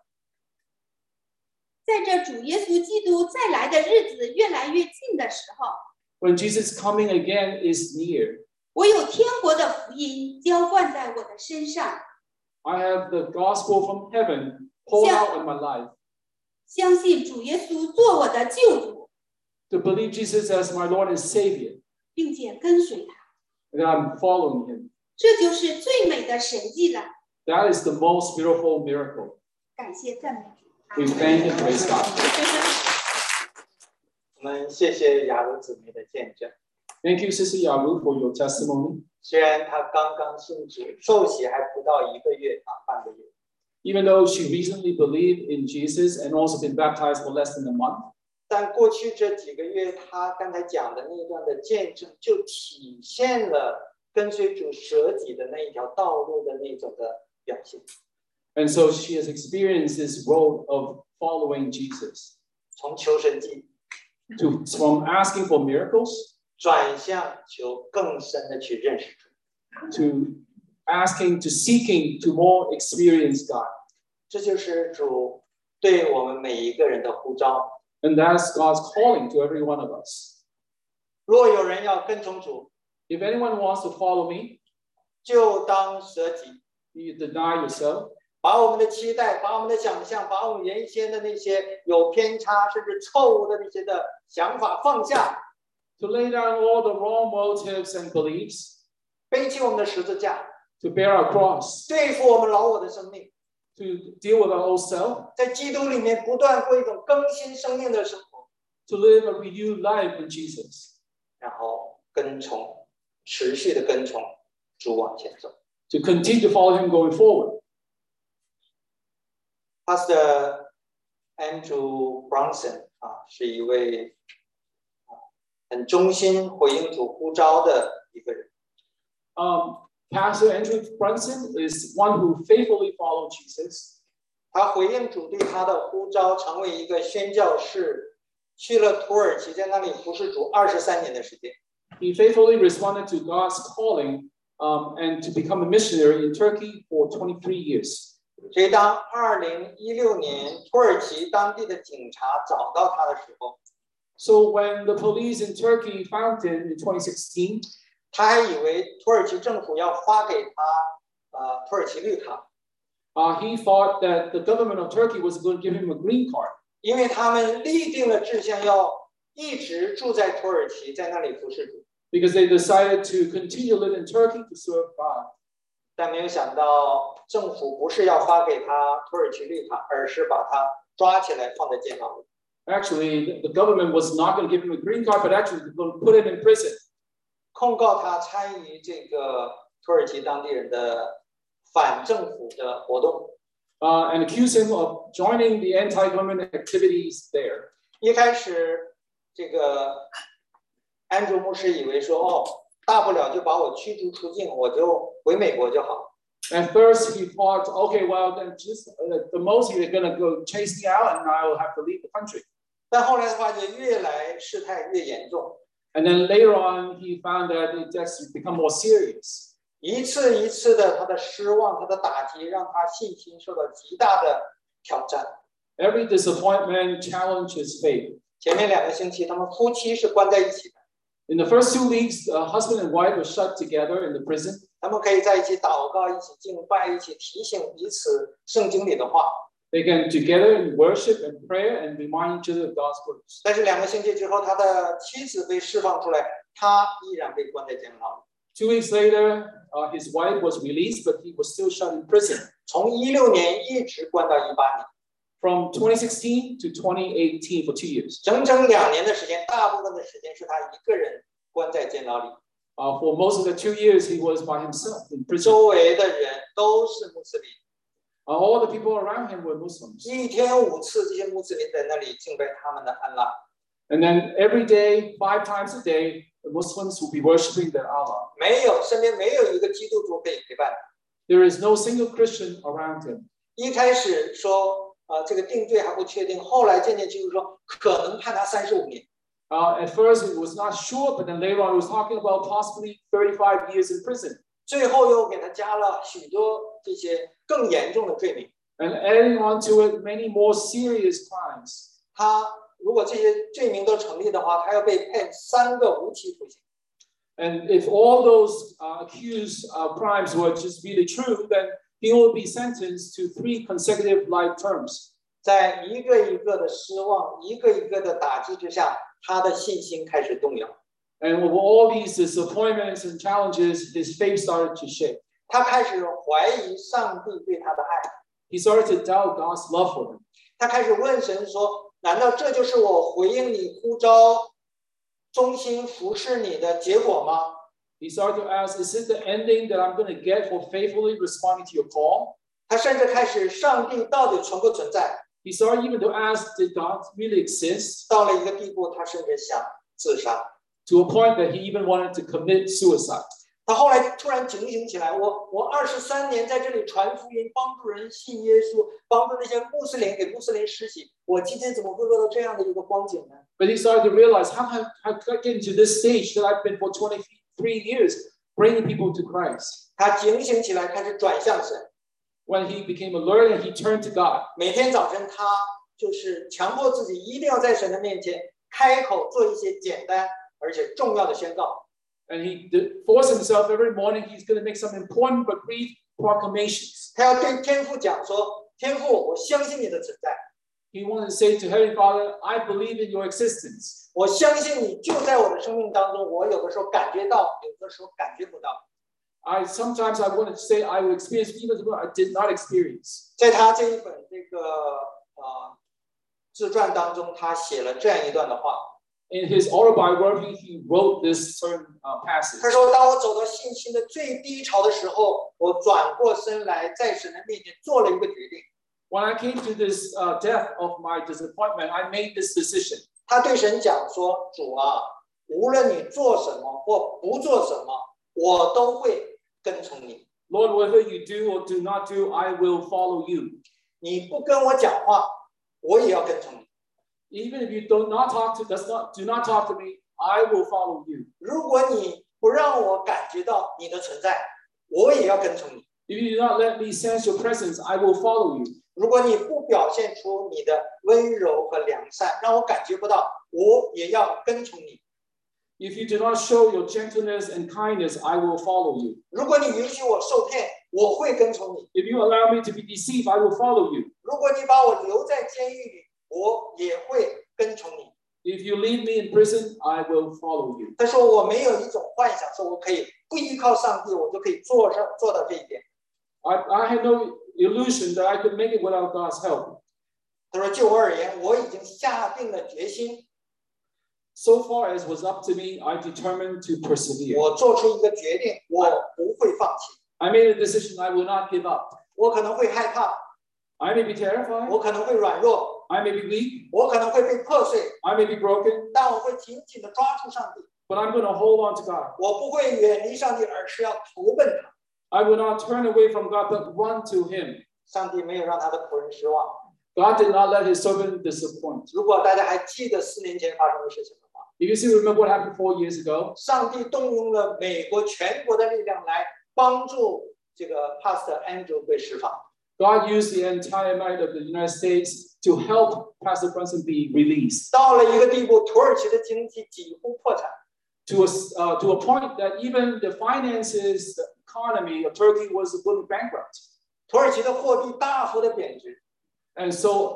在这主耶稣基督再来的日子越来越近的时候， When Jesus' coming again is near, 我有天国的福音浇灌在我的身上， I have the gospel from heaven poured out in my life. 相信主耶稣做我的救主， To believe Jesus as my Lord and Savior, 并且跟随他， and I'm following Him. 这就是最美的神迹了。 That is the most beautiful miracle. 感谢赞美主。 We thank and praise God. 我们谢谢雅茹姊妹的见证。 Thank you, Sister Yaru, for your testimony. 虽然她刚刚信主，受洗还不到1个月半个月， Even though she recently believed in Jesus and also been baptized for less than a month, 但过去这几个月，她刚才讲的那一段的见证，就体现了跟随主舍己的那一条道路的那种的表现。 and so she has experienced this road of following Jesus. 从求神迹 From asking for miracles 转向求更深的去认识主， to asking to seeking to more experience God. 这就是主对我们每一个人的呼召。 And that's God's calling to every one of us. 若有人要跟从主， If anyone wants to follow me, 就当舍己， you deny yourself, 把我们的期待，把我们的想象，把我们原先的那些有偏差甚至错误的那些的想法放下， to lay down all the wrong motives and beliefs, 背起我们的十字架， to bear our cross, 对付我们老我的生命， to deal with our old self, 在基督里面不断过一种更新生命的生活， to live a renewed life in Jesus, 然后跟从，持续的跟从主往前走。 to continue to follow Him going forward. Pastor Andrew Brunson 是一位很忠心回应主呼召的一个人。 Pastor Andrew Brunson is one who faithfully followed Jesus. 他回应主对他的呼召，成为一个宣教士，去了土耳其，在那里服侍主23年的时间。 He faithfully responded to God's calling and to become a missionary in Turkey for 23 years. 所以当2016年土耳其当地的警察找到他的时候， So when the police in Turkey found him in 2016, 他还以为土耳其政府要发给他土耳其绿卡， he thought that the government of Turkey was going to give him a green card 因为他们立定了志向，要一直住在土耳其，在那里服侍主。 because they decided to continue to live in Turkey to serve God. 但没有想到，政府不是要发给他土耳其绿卡，而是把他抓起来放在监牢里。 Actually, the government was not going to give him a green card, but actually going to put him in prison. 控告他参与这个土耳其当地人的反政府的活动。 And accuse him of joining the anti-government activities there. 一开始，这个安朱牧师以为说，大不了就把我驱逐出境，我就回美国就好。 At first, he thought, okay, well, then just the most you're going to go chase me out, and I will have to leave the country. 但后来他发现越来事态越严重， And then later on, he found that it just become more serious. 一次一次的他的失望、他的打击，让他信心受到极大的挑战。 Every disappointment challenged his faith. 前面2个星期，他们夫妻是关在一起的， In the first 2 weeks, husband and wife were shut together in the prison. 他们可以在一起祷告、一起敬拜、一起提醒彼此圣经里的话。 They can together in worship and prayer and remind each other of God's words. 但是2个星期之后，他的妻子被释放出来，他依然被关在监牢里。 2 weeks later, his wife was released, but he was still shut in prison. 从16年一直关到18年， From 2016 to 2018 for 2 years. 整整2年的时间，大部分的时间是他一个人关在监牢里。 For most of the 2 years, he was by himself in prison. 周围的人都是穆斯林， All the people around him were Muslims. 一天5次，这些穆斯林在那里敬拜他们的安拉。 And then every day, 5 times a day, the Muslims will be worshiping their Allah. 身边没有一个基督徒可以陪伴他。 There is no single Christian around him. 一开始说，这个定罪还不确定，后来渐渐就是说，可能判他35年。 At first, it was not sure, but then later on, it was talking about possibly 35 years in prison. 最后又给他加了许多这些更严重的罪名。 And adding on to it, many more serious crimes. 他如果这些罪名都成立的话，他要被判3个无期徒刑。 And if all those accused crimes were just really true, then he will be sentenced to 3 consecutive life terms. 在一个一个的失望、一个一个的打击之下，他的信心开始动摇。 And with all these disappointments and challenges, his faith started to shake. 他开始怀疑上帝对他的爱。 He started to doubt God's love for him. 他开始问神说：“难道这就是我回应你呼召、忠心服侍你的结果吗？” He started to ask, is it the ending that I'm going to get for faithfully responding to your call? 他甚至开始，上帝到底存不存在？ He started even to ask, did God really exist? 到了一个地步，他甚至想自杀。 To a point that he even wanted to commit suicide. 他后来突然警醒起来，我23年在这里传福音，帮助人信耶稣，帮助那些穆斯林，给穆斯林施洗，我今天怎么会落到这样的一个光景呢？ But he started to realize, how can I get into this stage that I've been for 23 years, bringing people to Christ? 他警醒起来，开始转向神。 When he became alert and he turned to God. 每天早晨，他就是强迫自己一定要在神的面前开口做一些简单而且重要的宣告。 And he forced himself every morning, he's going to make some important but brief proclamations. 他要对天父讲说：“天父，我相信你的存在。” He wanted to say to Heavenly Father, I believe in your existence. 我相信你就在我的生命当中，我有的时候感觉到，有的时候感觉不到。 Sometimes I want to say I will experience even what I did not experience. 在他这一本自传当中，他写了这样一段的话。 In his autobiography, he wrote this certain passage. 他说：“当我走到信心的最低潮的时候，我转过身来，在神的面前做了一个决定。” When I came to this depth of my disappointment, I made this decision. 他对神讲说：“主啊，无论你做什么或不做什么，我都会跟从你。 Lord, whatever you do or do not do, I will follow you. 你不跟我讲话，我也要跟从你。 Even if you do not talk to me, I will follow you. 如果你不让我感觉到你的存在，我也要跟从你。 If you do not let me sense your presence, I will follow you. 如果你不表现出你的温柔和良善，让我感觉不到，我也要跟从你。 If you do not show your gentleness and kindness, I will follow you. 如果你允许我受骗，我会跟从你。 If you allow me to be deceived, I will follow you. 如果你把我留在监狱里，我也会跟从你。 If you leave me in prison, I will follow you. 他说：“我没有一种幻想，说我可以不依靠上帝，我就可以做到这一点。” I had no illusion that I could make it without God's help. 他说：“就我而言，我已经下定了决心。 So far as was up to me, I determined to persevere. 我做出一个决定，我不会放弃。 I made a decision I will not give up. 我可能会害怕， I may be terrified. 我可能会软弱， I may be weak. 我可能会被破碎， I may be broken. 但我会紧紧地抓住上帝。 But I'm going to hold on to God. 我不会远离上帝，而是要投奔他。 I will not turn away from God, but run to Him. 上帝没有让他的仆人失望。 God did not let His servant disappoint. 如果大家还记得4年前发生的事情的话， If you still remember what happened 4 years ago, 上帝动用了美国全国的力量来帮助这个 Pastor Andrew 被释放。 God used the entire might of the United States to help Pastor Brunson be released. 到了一个地步，土耳其的经济几乎破产。 To a point that even the finances, the economy of Turkey was going bankrupt. 土耳其的货币大幅的贬值。 And so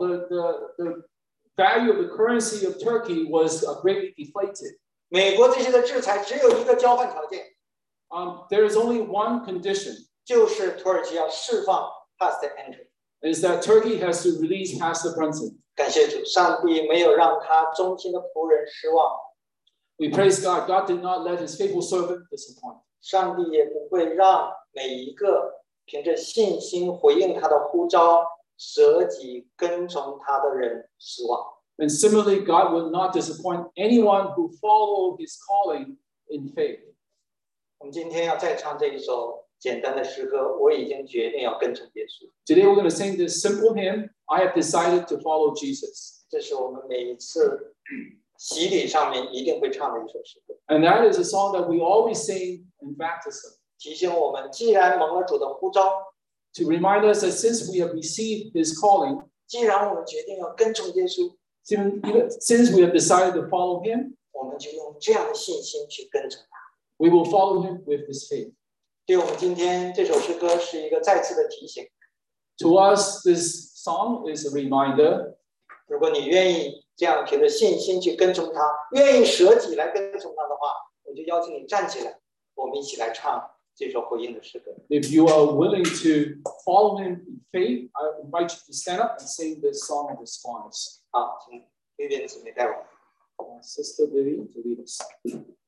the value of the currency of Turkey was greatly deflated. 美国这些的制裁只有一个交换条件， There is only one condition, 就是土耳其要释放 Pastor Andrew。 is that Turkey has to release Pastor Brunson. 感谢主，上帝没有让他忠心的仆人失望， We praise God. God did not let His faithful servant disappoint. 上帝也不会让每一个凭着信心回应他的呼召、舍己跟从他的人失望。 And similarly, God will not disappoint anyone who follow His calling in faith. 我们今天要再唱这一首简单的诗歌，我已经决定要跟从耶稣。 Today we're going to sing this simple hymn, I have decided to follow Jesus. 这是我们每一次洗礼上面一定会唱的一首诗歌， And that is a song that we always sing in baptism 提醒我们，既然蒙了主的呼召， to remind us that since we have received His calling, 既然我们决定要跟从耶稣， since we have decided to follow Him, 我们就用这样的信心去跟从他。 we will follow him with this faith. 对我们今天这首诗歌是一个再次的提醒。 To us, this song is a reminder. 如果你愿意这样凭着信心去跟从他，愿意舍己来跟从他的话，我就邀请你站起来，我们一起来唱这首回应的诗歌。 If you are willing to follow him in faith, I invite you to stand up and sing this song of response. 好，请薇薇姊妹带我。 Sister Vivi to lead us.